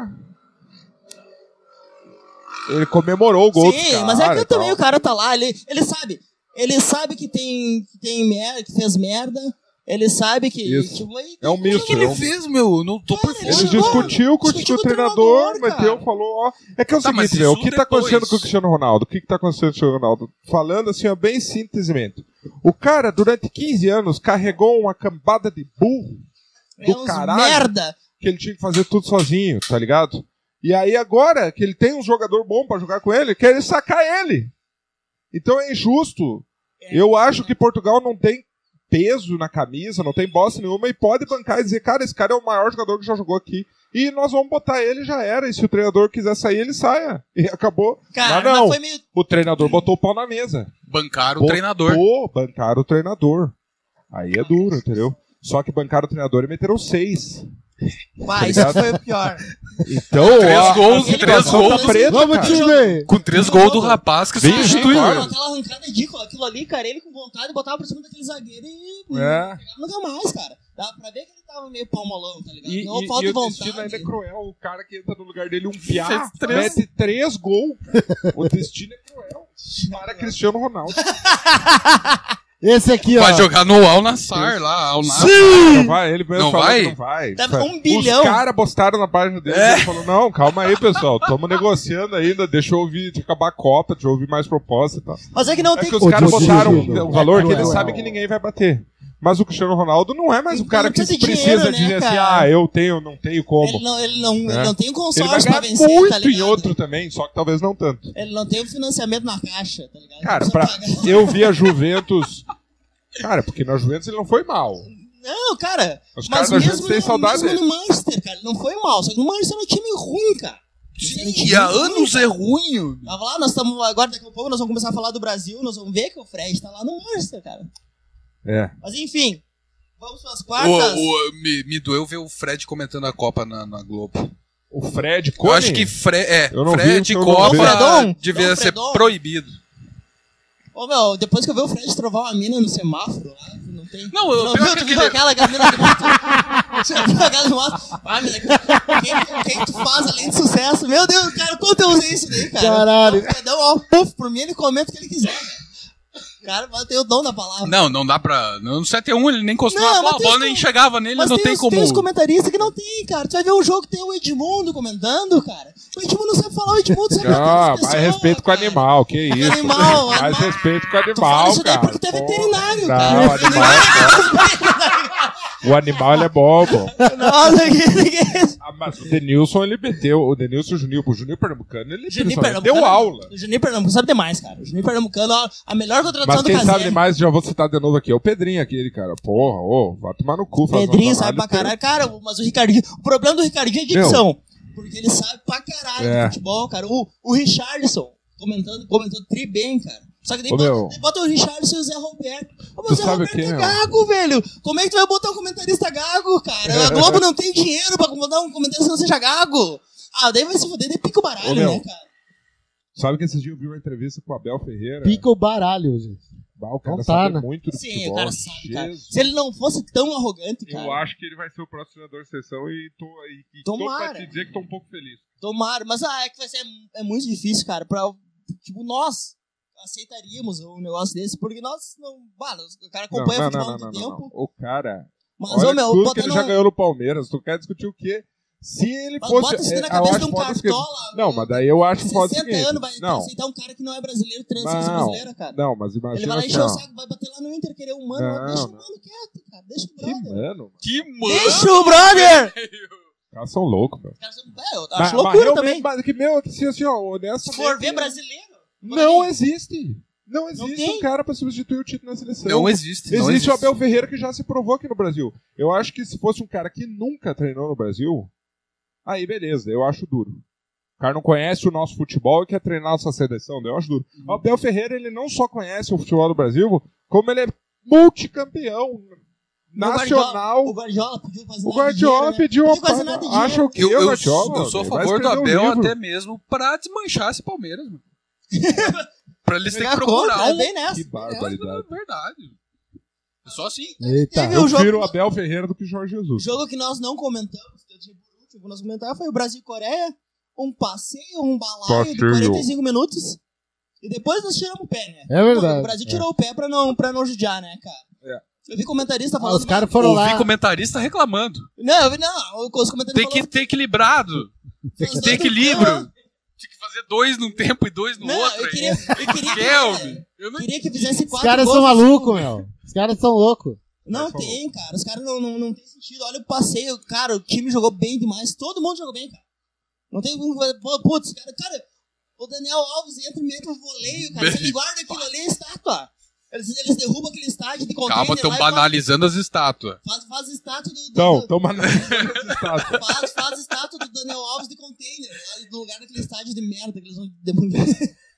Ele comemorou o gol dos Sim, caras. mas é que e também tal. o cara tá lá, ele sabe. Ele sabe que tem merda, que fez merda. Ele sabe que. Isso. Tipo, aí- É um O que misto. que ele fez, meu? Não tô por Cara, Ele fora. discutiu com Discutiu o com o treinador, treinador, meteu, cara. falou, ó. É que é o Tá, mas seguinte, velho, o isso que tá depois. acontecendo com o Cristiano Ronaldo? O que tá acontecendo com o Cristiano Ronaldo? Falando assim, ó, bem simplesmente. O cara, durante 15 anos, carregou uma cambada de burro é do uns caralho merda. que ele tinha que fazer tudo sozinho, tá ligado? E aí agora, que ele tem um jogador bom pra jogar com ele, querem sacar ele. Então é injusto. Eu acho que Portugal não tem peso na camisa, não tem bosta nenhuma, e pode bancar e dizer, cara, esse cara é o maior jogador que já jogou aqui. E nós vamos botar ele e já era. E se o treinador quiser sair, ele saia. E acabou. Cara, mas não, mas foi meio. o treinador botou o pau na mesa. Bancaram o treinador. Bancaram o treinador. Aí é duro, entendeu? Só que bancaram o treinador e meteram 6. Vai, isso foi o pior. Então, Três gols, ele três passou gols. pra preta, Vamos, cara. time! Com 3 gols do rapaz que Vem, substituiu. claro. ele. Aquela arrancada ridícula, aquilo ali, cara, ele com vontade botava por cima daquele zagueiro e É. nunca mais, cara. Dá pra ver que ele tava meio palmolão, tá ligado? E, Não e, falta e de o destino vontade. ainda é cruel. O cara que entra no lugar dele, um piá, Fez 3. mete 3 gols. O destino é cruel. Para Cristiano Ronaldo. Esse aqui, ó. Vai jogar no Al Nassr lá, Al Nassr. Não vai, ele mesmo Não falou vai? que não vai. Dá 1 bilhão. Os caras postaram na página dele e ele falou, não, calma aí, pessoal. Estamos negociando ainda, deixa eu ouvir, deixa eu acabar a Copa, deixa eu ouvir mais proposta e tal. Mas é que não É tem que os O caras Didi, botaram Didi, um valor que cruel. eles sabem que ninguém vai bater. Mas o Cristiano Ronaldo não é mais o Então cara não que precisa de precisa dinheiro, né, dizer assim, cara? eu tenho, não tenho como. Ele não tem um Ele vai consórcio pra ganhar vencer, muito tá ligado? em outro também, só que talvez não tanto. Ele não tem o financiamento na caixa, tá ligado? Cara, Não precisa pagar. eu vi a Juventus... Cara, porque na Juventus ele não foi mal. Não, cara. Os Mas caras da Juventus têm saudade mesmo dele. no Manchester, cara, ele não foi mal. Só que no Manchester era um time ruim, cara. Era um time E há ruim, anos cara. é ruim. Tava lá, nós estamos agora, daqui a pouco nós vamos começar a falar do Brasil, nós vamos ver que o Fred tá lá no Manchester, cara. É. Mas enfim, vamos para as quartas. Me doeu ver o Fred comentando a Copa na Globo. O Fred Eu Cone. acho que Eu não vi, Fred eu não Copa vi. Fredon? devia Dom ser Fredon? proibido. Ô meu, depois que eu vi o Fred trovar uma mina no semáforo lá, não tem. Não, tu pior viu, que tu viu aquele- aquela mina de moto? Você viu aquela de moto? Ah, mina, quem tu faz além de sucesso? Meu Deus, cara, quanto eu usei isso daí, cara? Caralho. Dá um puff por mim, ele comenta o que ele quiser. cara tem o dom da palavra. Não dá pra... No 7x1 ele nem encostou Não, na mas bola, a bola nem chegava nele, Mas não tem como... Tem os comentaristas que não tem, cara. Tu vai ver um jogo que tem o Edmundo comentando, cara. O Edmundo não sabe falar, o Edmundo sabe Não, mais respeito com o animal, que isso. Animal, mais animal. respeito com o Tu fala animal, isso daí cara. porque tu é veterinário, Não, cara. o animal o animal, ele é bom, pô. Nossa, que... Ah, mas o Denilson, ele meteu. O Denilson Juninho, pro Juninho Pernambucano, ele Juninho principalmente Pernambucano, deu aula. O Juninho Pernambucano sabe demais, cara. O Juninho Pernambucano, ó, a melhor contratação Mas do quem Caselli. sabe demais, já vou citar de novo aqui, é o Pedrinho aquele, cara. Porra, vai tomar no cu. faz Pedrinho uma sabe pra análise. caralho. Cara, mas o Ricardinho... O problema do Ricardinho é dicção. Porque ele sabe pra caralho É. de futebol, cara. O Richarlison comentando tri bem, cara. Só que daí Ô, meu. bota o Richarlison e o Zé Roberto. Ô, mas Tu o Zé sabe o Roberto quê, é meu? gago, velho. Como é que tu vai botar um comentarista gago, cara? A Globo não tem dinheiro pra botar um comentarista que não seja gago. Ah, daí vai se fuder, daí pica o baralho, Ô, meu. né, cara? Sabe que esses dias eu vi uma entrevista com o Abel Ferreira? Pica o baralho, gente. O cara Não sabe tá, né? muito do Sim, futebol. o cara sabe, cara. Jesus. Se ele não fosse tão arrogante, cara. Eu acho que ele vai ser o próximo treinador de seleção e tô Tomara. pra te dizer que tô um pouco feliz. Tomara, mas é que vai ser muito difícil, cara, pra, tipo, nós aceitaríamos um negócio desse, porque nós não, mano, o cara acompanha futebol há muito tempo, O cara, mas, olha ô, meu, tudo que bota ele já ganhou no Palmeiras, tu quer discutir o quê? Se ele fosse... bota isso na eu cabeça acho de um foda o seguinte- cartola, Não, mas daí eu acho foda o 60 seguinte. anos, vai Não, aceitar um cara que não é brasileiro, transferência não, brasileira, cara. não, mas imagina Ele vai lá assim, encher o ó. saco, vai bater lá no Inter, querer um mano, Não, deixa o não. mano quieto, cara, deixa o Que brother. mano, Que mano! Deixa o brother! os caras são loucos, meu. Os caras são, eu Mas- acho mas loucura realmente, também. Mas que, meu, que assim, ó, Se honestamente... for ver brasileiro, Não aí, existe. Não existe tem. um cara pra substituir o Tite na seleção. Não existe. não Existe o existe. Abel Ferreira que já se provou aqui no Brasil. Eu acho que se fosse um cara que nunca treinou no Brasil, aí beleza, eu acho duro. O cara não conhece o nosso futebol e quer treinar a nossa seleção, daí eu acho duro. O Abel Ferreira, ele não só conhece o futebol do Brasil, como ele é multicampeão nacional. O Guardiola pediu quase O nada de Guardiola dinheiro, né? pediu uma quase nada de dinheiro. Acha o quê, Eu o Guardiola? sou a Ele vai favor do escrever um Abel livro. até mesmo pra desmanchar esse Palmeiras, mano. Pra eles terem que Pegar procurar contra, é um... bem nessa. Que É barbaridade. verdade. É só assim. Eita. Teve Eu um jogo- prefiro o Abel Ferreira do que o Jorge O Jesus. jogo que nós não comentamos, que eu tinha por último, nós comentar foi o Brasil e Coreia. Um passeio, um balaio de Passeio. 45 minutos. E depois nós tiramos o pé, né? É verdade. O Brasil tirou o pé pra não judiar, né, cara? É. Eu vi comentarista falando... Os caras foram Ouvi lá. comentarista reclamando. Não, os comentaristas Tem que ter equilibrado. Tem que ter equilíbrio. Tinha que fazer 2 num tempo e 2 no Não, outro. eu aí. queria Kelvin. Eu não... que fizesse Os 4 caras gols são no malucos, jogo. meu. Os caras são loucos. Não tem, cara. Os caras não tem sentido. Olha o passeio. Cara, o time jogou bem demais. Todo mundo jogou bem, cara. Não tem como fazer. Putz, cara, o Daniel Alves entra e mete um voleio, cara. Se ele guarda aquilo ali, é estátua. Eles derrubam aquele estádio de container. Calma, estão lá e banalizando as estátuas. Faz estátua do. Então, toma na estátua. Faz estátua do Daniel Alves de container. Lá no lugar daquele estádio de merda que eles vão demolir.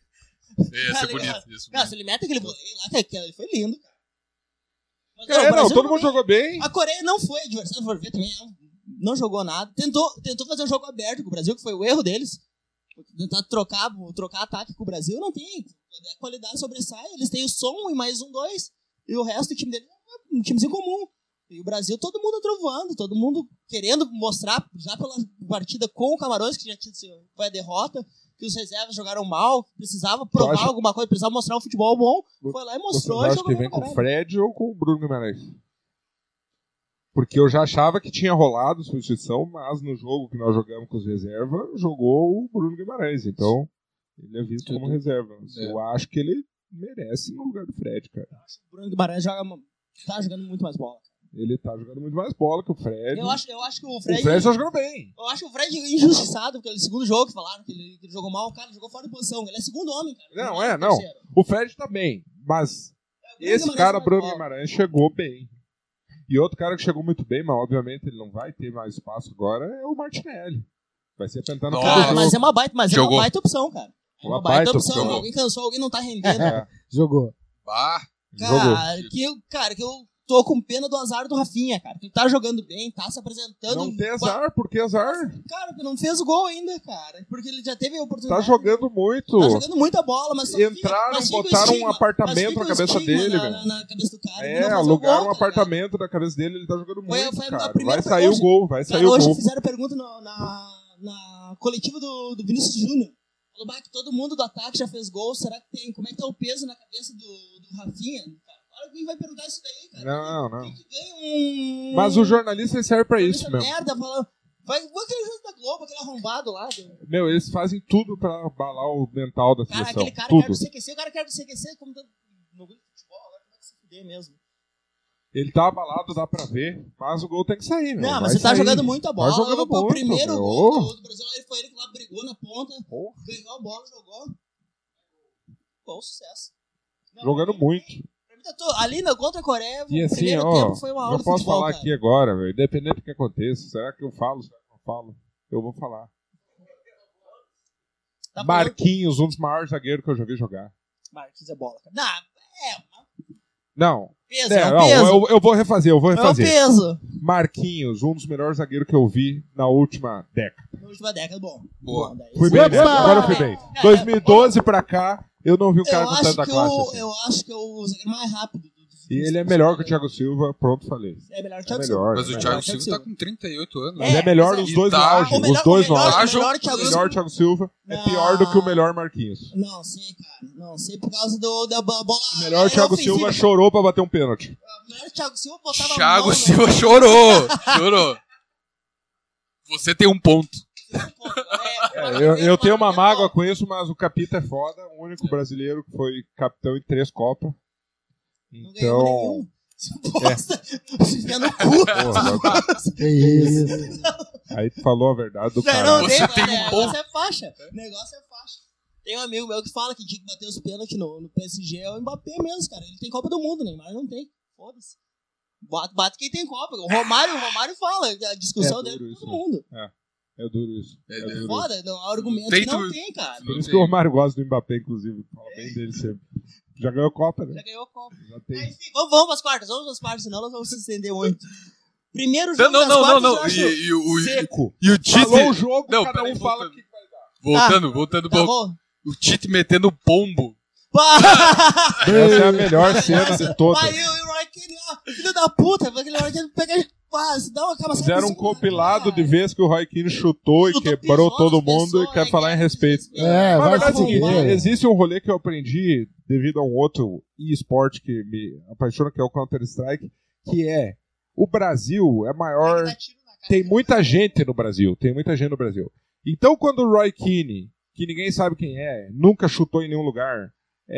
Ia ser bonito isso. Cara, se ele mete aquele voleio lá, que foi lindo, cara. Mas, É, o não, Brasil todo mundo jogou bem. A Coreia não foi adversário, for ver também, não jogou nada. Tentou fazer um jogo aberto com o Brasil, que foi o erro deles. Tentar trocar ataque com o Brasil, não tem. A qualidade sobressai, eles têm o som e mais 2. E o resto do time deles é um timezinho comum. E o Brasil, todo mundo entrou voando, todo mundo querendo mostrar, já pela partida com o Camarões, que já foi a derrota, que os reservas jogaram mal, precisava provar alguma coisa, precisava mostrar um futebol bom. Foi lá e mostrou. Vocês E acham jogou que vem pra com o caralho. Fred ou com o Bruno Guimarães? Porque eu já achava que tinha rolado substituição, mas no jogo que nós jogamos com os reservas, jogou o Bruno Guimarães. Então, ele é visto como reserva. Eu acho que ele merece no lugar do Fred, cara. O Bruno Guimarães tá jogando muito mais bola. Ele tá jogando muito mais bola que o Fred. Eu acho que o O Fred Fred tá jogando bem. Eu acho o Fred injustiçado, porque no segundo jogo que falaram que ele jogou mal, o cara jogou fora de posição. Ele é segundo homem, cara. Não. O Fred tá bem, mas esse cara, Bruno Guimarães, chegou bem. E outro cara que chegou muito bem, mas obviamente ele não vai ter mais espaço agora, é o Martinelli. Vai ser tentando Nossa. Cara, mas é uma Jogou. baita opção, cara. É uma baita opção. Alguém cansou, alguém não tá rendendo. Jogou. Bah. Cara, que eu tô com pena do azar do Rafinha, cara. Que ele tá jogando bem, tá se apresentando. Não tem azar, por que azar? Cara, porque não fez o gol ainda, cara. Porque ele já teve a oportunidade. Tá jogando muito. Tá jogando muita bola, mas só Entraram, fica o botaram um estigma, apartamento mas fica na cabeça o estigma dele, na, velho. na cabeça do cara. de É, não fazer o alugaram gol, um tá ligado? apartamento da cabeça dele, ele tá jogando muito, Foi a cara. primeira Vai sair hoje. o gol, vai sair Cara, o hoje gol. fizeram pergunta na coletiva do Vinícius Júnior. Falou, que todo mundo do ataque já fez gol, será que tem? Como é que tá o peso na cabeça do do Rafinha, cara. Alguém vai perguntar isso daí, cara. Não. Quem que ganha Mas o jornalista serve pra isso mesmo. Merda, falando. Vai aquele jogo da Globo, aquele arrombado lá. Meu, eles fazem tudo pra abalar o mental da Cara, seleção. aquele cara Tudo. quer do CQC, o cara quer do CQC como no grupo de futebol, agora vai se fuder mesmo. Ele tá abalado, dá pra ver, mas o gol tem que sair, meu. Não, mas Vai você tá sair. jogando muito a bola. Tá jogando O muito, primeiro meu. gol do Brasil, foi ele que lá brigou na ponta, Porra. ganhou a bola, jogou. Bom sucesso. Não, Jogando muito. pra mim tá ali contra a Coreia, E o assim, primeiro ó, tempo foi uma aula eu de posso futebol, falar cara. aqui agora, velho, independente do que aconteça, será que eu falo, será que eu não falo? Eu vou falar. Tá falando- Marquinhos, um dos maiores zagueiros que eu já vi jogar. Marquinhos é bola, cara. Não, Peso, é, é um não, peso. eu vou refazer, É um peso. Marquinhos, um dos melhores zagueiros que eu vi na última década. Na última década, bom. Boa. Bom, daí Fui sim. bem, né? Opa! Agora eu fui bem. 2012 pra cá, eu não vi um cara Eu com acho tanta que classe assim. eu acho que o zagueiro mais rápido dos E ele é melhor que o Thiago Silva, pronto, falei. É melhor que o É Thiago melhor. Silva. Mas o É Thiago melhor. Silva tá com 38 anos. Mas é melhor mas os dois no tá- auge, o melhor- os dois o no melhor- auge. o melhor Thiago O melhor Thiago Silva é Não. pior do que o melhor Marquinhos. Não, sei, cara. Não, sei por causa da bola. O melhor Thiago Silva chorou pra bater um pênalti. O melhor Thiago Silva botava a Thiago mão Silva chorou. Você tem um ponto. Eu tenho uma mágoa com isso, mas o Capita é foda. O único brasileiro que foi capitão em 3 Copas. Não ganhou Então. nenhum. Bosta. Enfia no cu. Porra, Que isso. aí tu falou a verdade do Não, cara. Você tem um negócio é faixa. Negócio é faixa. Tem um amigo meu que fala que tinha que bater os pênaltis no PSG é o Mbappé mesmo, cara. Ele tem Copa do Mundo, Neymar não tem. Foda-se. Bate quem tem Copa. O Romário fala. A discussão É dele duro com isso, todo né? mundo. É duro isso. É duro isso. Foda, não, há argumento Tem que não tu- tem, cara. Por isso que o Romário gosta do Mbappé, inclusive. Fala bem dele sempre. Já ganhou Copa, né? Já ganhou a Copa. Já tem. Mas, enfim, vamos pras quartas, senão nós vamos se estender muito. Primeiro jogo Não. das quartas, eu Não. acho... Seco. E o Tite. Falou o jogo, Não, cada peraí, um fala o voltando. que vai dar. Voltando Tá pro. bom? O Tite metendo pombo. Pá! Essa é a melhor cena de todas. Aí o Roy Keane, ó, filho da puta, aquele Roy Keane pega se dá uma cama. Fizeram um compilado de vezes que o Roy Keane chutou e Chutou, quebrou pisou todo nas mundo pessoas, e quer né, falar em cara? respeito. É, Mas a vai verdade é o se seguinte, fuder. existe um rolê que eu aprendi devido a um outro e-sport que me apaixona, que é o Counter-Strike, que é o Brasil é maior... Tem muita gente no Brasil, Então quando o Roy Keane, que ninguém sabe quem é, nunca chutou em nenhum lugar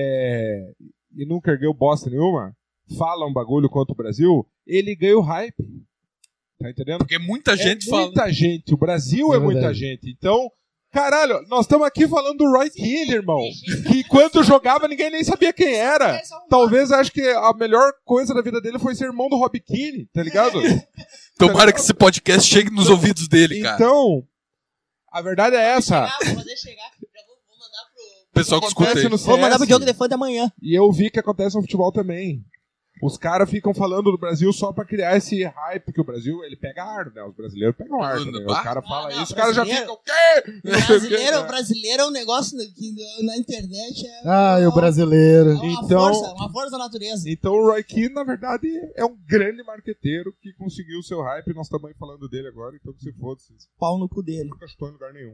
e nunca ergueu bosta nenhuma, fala um bagulho contra o Brasil, ele ganha o hype. Tá entendendo? Porque muita gente é fala. muita gente, o Brasil é muita verdade. gente. Então, caralho, nós estamos aqui falando do Roy Keane, irmão. Que quando jogava ninguém nem sabia quem era. Talvez acho que a melhor coisa da vida dele foi ser irmão do Rob Keane, tá ligado? Tomara que esse podcast chegue nos ouvidos dele, cara. Então, a verdade é essa. Vou fazer chegar, já vou mandar pro... O pessoal que escuta Acontece aí. no Vou mandar pro CS. Diogo Defante amanhã. E eu vi que acontece no futebol também. Os caras ficam falando do Brasil só pra criar esse hype, que o Brasil, ele pega ar, né? Os brasileiros pegam ar também. Os caras falam não, isso, os caras já brasileiro- ficam, o quê? Não sei o quê. O brasileiro é um negócio que na internet é... Ai, o brasileiro. É uma Então- uma força da natureza. Então o Roy Keane, na verdade, é um grande marqueteiro que conseguiu o seu hype. Nós estamos aí falando dele agora, então que se foda, se Pau no cu dele. nunca chutou em lugar nenhum.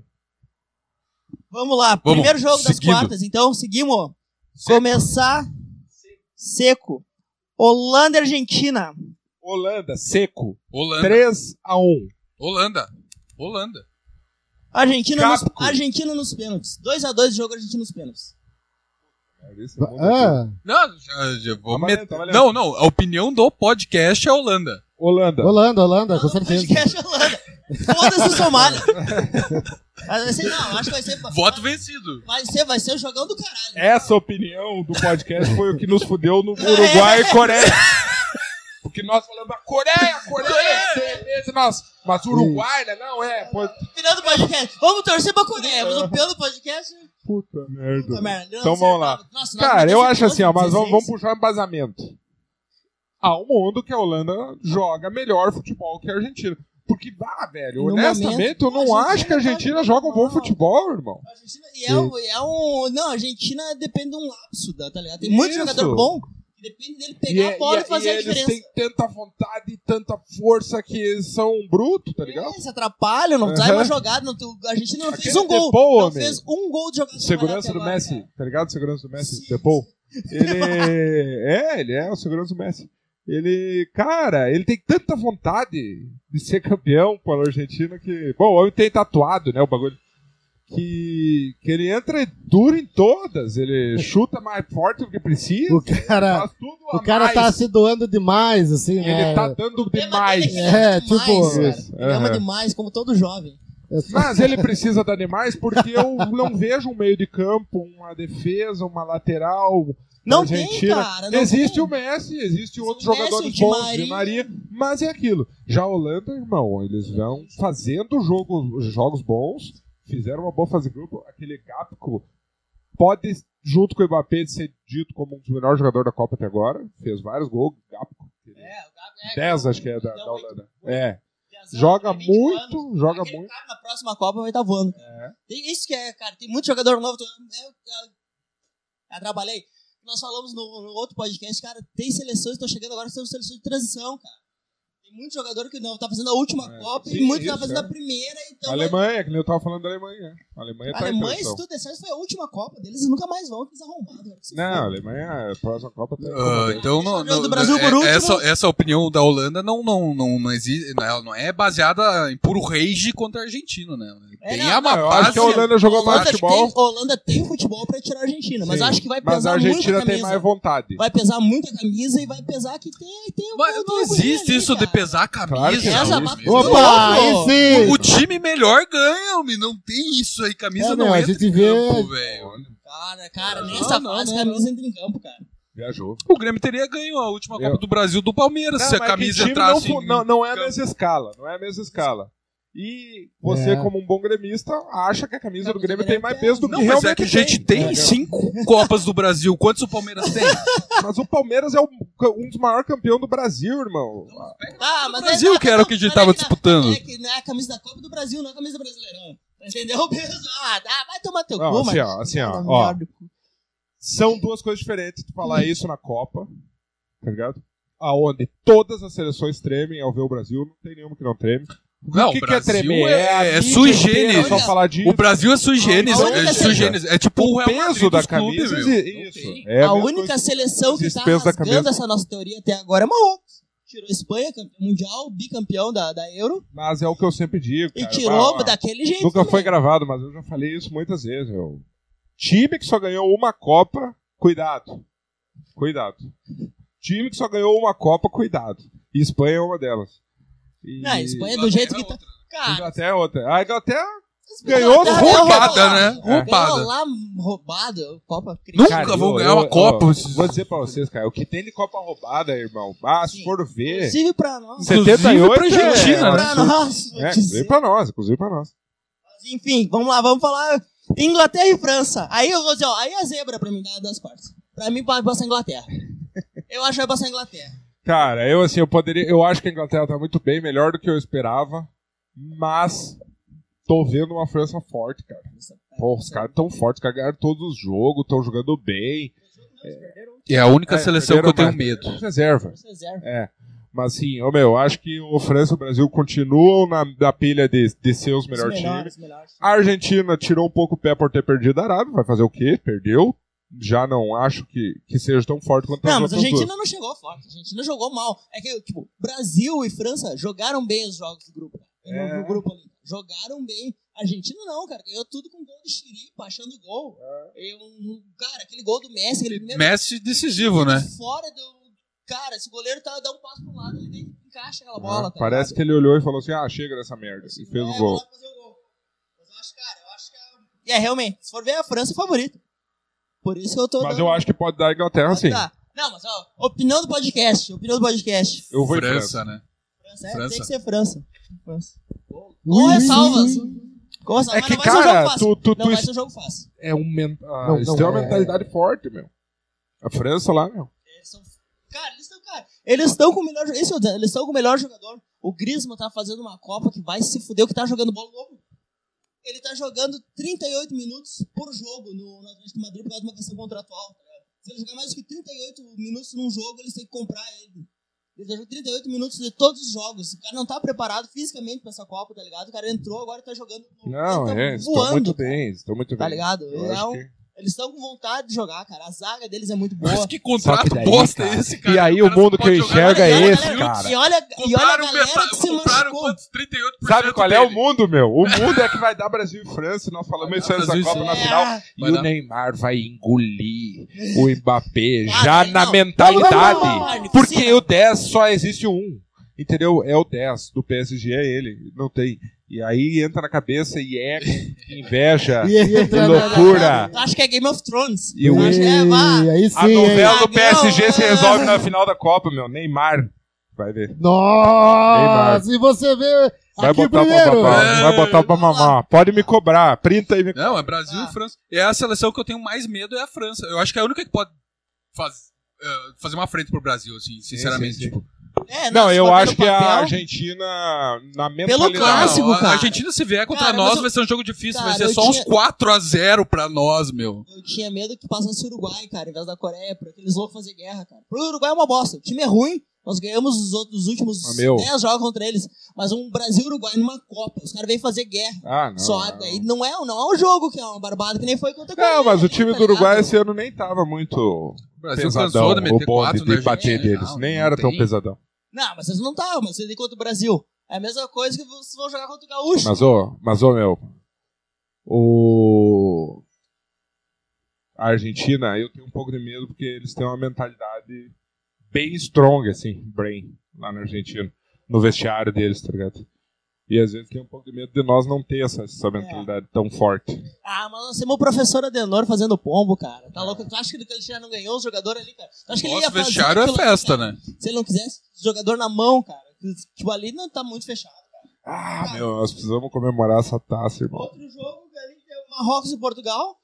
Vamos lá, Vamos, primeiro jogo das seguindo. quartas, então, seguimos. Começar seco. Holanda e Argentina. Holanda, seco. Holanda. 3-1. Holanda. Argentina nos pênaltis. 2-2 jogo Argentina nos pênaltis. Ah, Não, já vou Tá valendo, met- tá valendo. Não, a opinião do podcast é Holanda. Holanda. Holanda, com certeza. Podcast Holanda. Foda-se o Somália. Mas vai ser, não, acho que vai ser... Voto vencido. Vai ser o jogão do caralho. Essa opinião do podcast foi o que nos fudeu no Uruguai e Coreia. Porque nós falamos da Coreia, beleza, mas o Uruguai, né? Não é. Pô, Final do podcast. Vamos torcer pra Coreia. Mas o final do podcast... puta merda. Puta merda. Então vamos lá. Nossa, Cara, eu nós acho assim, ó, mas 16. vamos puxar um embasamento. Há um mundo que a Holanda joga melhor futebol que a Argentina. Porque, velho, No honestamente, eu não momento, a acho que a Argentina Argentina joga um bom mal. futebol, irmão. A Argentina, não, a Argentina depende de um lapso, tá ligado? Tem muito Isso. jogador bom que depende dele pegar a bola e fazer a eles diferença. têm tanta vontade e tanta força que eles são brutos, tá ligado? Se atrapalham, não sai Aham. uma jogada. A Argentina não fez Aquele um gol. Depou, Não homem. fez um gol de jogada. Segurança do agora, Messi, cara. tá ligado? Segurança do Messi, Sim, Depou. Ele é o segurança do Messi. Cara, ele tem tanta vontade de ser campeão pela Argentina que... Bom, o homem tem tatuado, né, o bagulho. Que ele entra duro em todas. Ele chuta mais forte do que precisa. O cara, faz tudo o cara tá se doando demais, assim, né? Ele tá dando demais. Tipo... Ele ama demais, como todo jovem. Mas ele precisa dar demais porque eu não vejo um meio de campo, uma defesa, uma lateral. Não Argentina. tem, cara. Não existe tem. o Messi, existe outros Messi, jogadores o Di bons, Maria. Di Maria, mas é aquilo. Já a Holanda, irmão, eles vão fazendo jogos bons, fizeram uma boa fase de grupo. Aquele Gakpo pode, junto com o Mbappé, ser dito como um dos melhores jogadores da Copa até agora. Fez vários gols, Gakpo. 10, acho que é da Holanda. Joga muito, joga muito. Cara, na próxima Copa vai estar voando. Tem isso que cara, tem muito jogador novo. Eu trabalhei. Nós falamos no outro podcast, cara, tem seleções que estão chegando agora, são seleções de transição, cara. Tem muito jogador que não tá fazendo a última Copa e muito que tá fazendo a primeira. Então a Alemanha, que nem eu tava falando da Alemanha. A Alemanha tá em transição. Se tudo der certo, foi a última Copa deles e nunca mais vão, que eles arrombaram. Não, a Alemanha, a próxima Copa tá então do Brasil por último. Essa opinião da Holanda não existe, não é baseada em puro rage contra a Argentina, né? Tem a uma eu acho que a Holanda jogou mais futebol. A Holanda tem futebol pra tirar a Argentina, mas acho que vai pesar muito a camisa. Mas a Argentina tem mais vontade. Vai pesar muito a camisa e vai pesar que tem o Mas não existe isso de pesar a camisa. Opa, aí sim! O time melhor ganha, não tem isso aí. Camisa não entra em campo, velho. Cara, nessa fase, camisa entra em campo, cara. Viajou. O Grêmio teria ganho a última Copa do Brasil do Palmeiras se a camisa entrasse. Não é a mesma escala. Não é a mesma escala. E você, como um bom gremista, acha que a camisa do Grêmio tem mais peso do que realmente tem. Mas é que a gente tem 5 Copas do Brasil. Quantos o Palmeiras tem? Mas o Palmeiras é um dos maiores campeões do Brasil, irmão. Mas o Brasil que era o que a gente tava disputando. É que não é a camisa da Copa do Brasil, não é a camisa do Brasileirão. Entendeu? Vai tomar teu cu, mano. Assim, ó. São duas coisas diferentes tu falar isso na Copa, tá ligado? Aonde todas as seleções tremem ao ver o Brasil, não tem nenhuma que não treme. Não, o que o Brasil é tremer? É sui generis. Só falar disso. O Brasil é sui generis. É tipo o Real peso Madrid da dos clubes, camisa. Isso. A única seleção que tá rasgando essa nossa teoria até agora é Marrocos. Tirou a Espanha, campeão mundial, bicampeão da Euro. Mas é o que eu sempre digo, cara. E tirou daquele jeito. Nunca foi gravado, mas eu já falei isso muitas vezes. Time que só ganhou uma Copa, cuidado. Time que só ganhou uma Copa, cuidado. E Espanha é uma delas. A Espanha é do jeito que tá. Cara, Inglaterra é outra. A Inglaterra ganhou roubada, né? Roubada. Lá roubada, Copa. Nunca vão ganhar uma Copa. Vou dizer pra vocês, cara, o que tem de Copa roubada, irmão, se for ver... Inclusive pra nós. 78 pra Argentina, né? Inclusive pra nós. Enfim, vamos lá, vamos falar Inglaterra e França. Aí eu vou dizer, aí a zebra pra mim das partes. Pra mim vai passar a Inglaterra. Eu acho que vai passar a Inglaterra. Cara, eu acho que a Inglaterra tá muito bem, melhor do que eu esperava, mas tô vendo uma França forte, cara. Pô, os caras tão fortes, os caras ganharam todos os jogos, estão jogando bem. É a única seleção que eu tenho medo. Reserva. Mas sim, eu acho que o França e o Brasil continuam na pilha de ser os melhores times. A Argentina tirou um pouco o pé por ter perdido a Arábia, vai fazer o quê? Perdeu. Já não acho que seja tão forte quanto as outras duas. Não, mas a Argentina não chegou forte. A Argentina jogou mal. É que, tipo, Brasil e França jogaram bem os jogos do grupo. No grupo ali. Jogaram bem. A Argentina não, cara. Ganhou tudo com gol de xiripa, achando gol. Cara, aquele gol do Messi, aquele primeiro... Messi decisivo, né? Fora do... Cara, se o goleiro dá um passo pro lado, ele encaixa aquela bola. Parece que ele olhou e falou assim, chega dessa merda. E fez o gol. Mas eu acho que... realmente, se for ver, a França é favorita. Por isso que eu tô... Mas eu acho que pode dar a Inglaterra, sim. Não, mas opinião do podcast. Eu vou em França, né? França. Tem que ser França. Com ressalvas. É que, cara, não vai ser um jogo fácil. Eles têm uma mentalidade forte, meu. A França lá, meu. Eles estão com o melhor jogador. Eles estão com o melhor jogador. O Griezmann tá fazendo uma Copa que vai se fuder, que tá jogando bola novo. Ele tá jogando 38 minutos por jogo no Atlético de Madrid por causa de uma questão contratual. Tá? Se ele jogar mais do que 38 minutos num jogo, eles têm que comprar ele. Ele tá jogando 38 minutos de todos os jogos. O cara não tá preparado fisicamente pra essa Copa, tá ligado? O cara entrou, agora tá jogando. Não, estão muito bem. Tá ligado? Eles estão com vontade de jogar, cara. A zaga deles é muito boa. Mas que contrato daí, bosta cara, é esse, cara? e aí O cara o mundo só que pode eu jogar enxergo na é Liga, esse, viu? cara. E olha a galera que se compraram machucou. quantos? 38% Sabe qual é o dele. mundo, meu? O mundo é que vai dar Brasil e França. Nós falamos isso antes da Brasil e Copa na França. final. É. E Vai o dar. Neymar vai engolir o Mbappé Ah, já não. na Não, mentalidade. não, Porque sim. o 10 só existe um. Entendeu? É o 10 do PSG, é ele. Não tem. E aí entra na cabeça e é inveja E aí entra e na- loucura. Eu acho que é Game of Thrones. E o- Eu acho que é, vá. aí sim, A novela hein? do PSG se Dragão. resolve na final da Copa, meu. Neymar. Vai ver. Nossa, e você vê Vai aqui botar primeiro. pra mamar. Vai botar pra Vamos lá. mamar. Pode me cobrar. Printa aí. Me... Não, é Brasil e França. É a seleção que eu tenho mais medo é a França. Eu acho que é a única que pode fazer uma frente pro Brasil, assim, sinceramente. sim, sim. Tipo, É, Não, se eu for ver acho no que a papel, Argentina, na mentalidade... clássico, não, a cara. Argentina, se vier contra Cara, nós, mas eu- vai ser um jogo difícil. Cara, vai ser eu só uns tinha- 4-0 pra nós, meu. Eu tinha medo que passasse o Uruguai, cara, em vez da Coreia, por aqueles loucos fazer guerra, cara. Pro Uruguai é uma bosta. O time é ruim, nós ganhamos os últimos Mas, meu- 10 jogos contra eles. Mas um Brasil-Uruguai numa Copa, os caras vêm fazer guerra. Ah, não. Só, daí não é um jogo que é uma barbada, que nem foi contra a Coreia. Não, mas o time tá do Uruguai ligado? esse ano nem tava muito O Brasil pesadão, cansou de o meter bonde 4 de na bater Argentina. deles. Não, Nem não era tão tem. pesadão. Não, mas vocês não estavam, mas vocês enquanto o Brasil. É a mesma coisa que vocês vão jogar contra o Gaúcho. Mas, meu, a Argentina, eu tenho um pouco de medo porque eles têm uma mentalidade bem strong, assim, brain, lá na Argentina, no vestiário deles, tá ligado? E às vezes tem um pouco de medo de nós não ter essa mentalidade tão forte. Ah, mas nós temos o professor Adenor fazendo pombo, cara. Tá louco? Tu acha que ele já não ganhou os jogadores ali, cara? Tu acha que ele ia Nosso fazer vestiário é aquilo, festa, cara? né? Se ele não quisesse jogador na mão, cara. Tipo, ali não tá muito fechado. Ah, meu, nós precisamos comemorar essa taça, irmão. Outro jogo que ali tem o Marrocos e Portugal.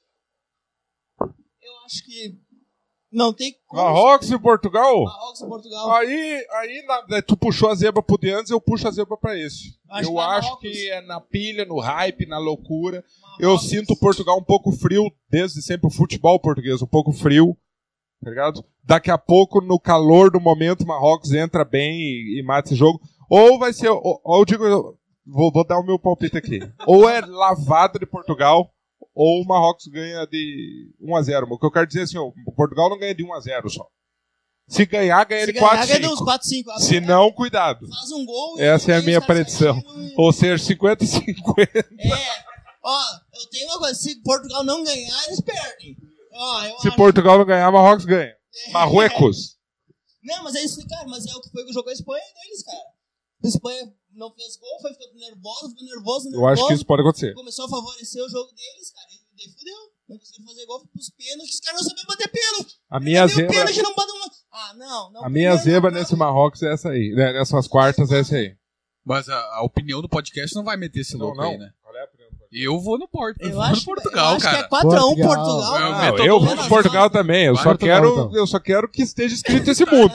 Eu acho que não tem como. Marrocos e Portugal? Marrocos e Portugal. Aí tu puxou a zebra pro de antes, eu puxo a zebra pra esse. Acho Eu que é acho Marrocos. que é na pilha, no hype, na loucura. Eu Marrocos. sinto Portugal um pouco frio, desde sempre o futebol português, um pouco frio, tá ligado? Daqui a pouco, no calor do momento, o Marrocos entra bem e mata esse jogo. Ou vai ser, ou eu digo, vou dar o meu palpite aqui. Ou é lavada de Portugal, ou o Marrocos ganha de 1-0. O que eu quero dizer é assim, o Portugal não ganha de 1-0 só. Se ganhar, ganha Se de ganhar, ganha uns 4-5. 4-5. Se não, cuidado. Faz um gol e Essa é a os minha caras predição. certinho. Ou seja, 50-50. Ó, eu tenho uma coisa. Se Portugal não ganhar, eles perdem. Ó, eu Se acho. Portugal não ganhar, Marrocos ganha. Marruecos. Não, mas é isso, cara. Mas é o que foi que jogou a Espanha deles, cara. A Espanha não fez gol, foi ficando nervoso. Eu acho que isso pode acontecer. Começou a favorecer o jogo deles, cara. E daí fudeu. Não conseguiram fazer gol pros pênaltis. Os caras não sabiam bater pênalti. A minha zebra, Pênalti não bate uma. Ah, não. a minha zebra nesse Marrocos é essa aí. Né? Nessas quartas é essa aí. Mas a opinião do podcast não vai meter esse louco aí, né? Qual é a opinião? Eu vou no Porto. Eu vou acho, no Portugal, eu acho cara. que é 4-1 Portugal. Portugal. Eu Não, meto eu todo vou mundo. de Portugal também. Eu Vai só, Portugal, quero, então. eu só quero que esteja escrito esse mundo.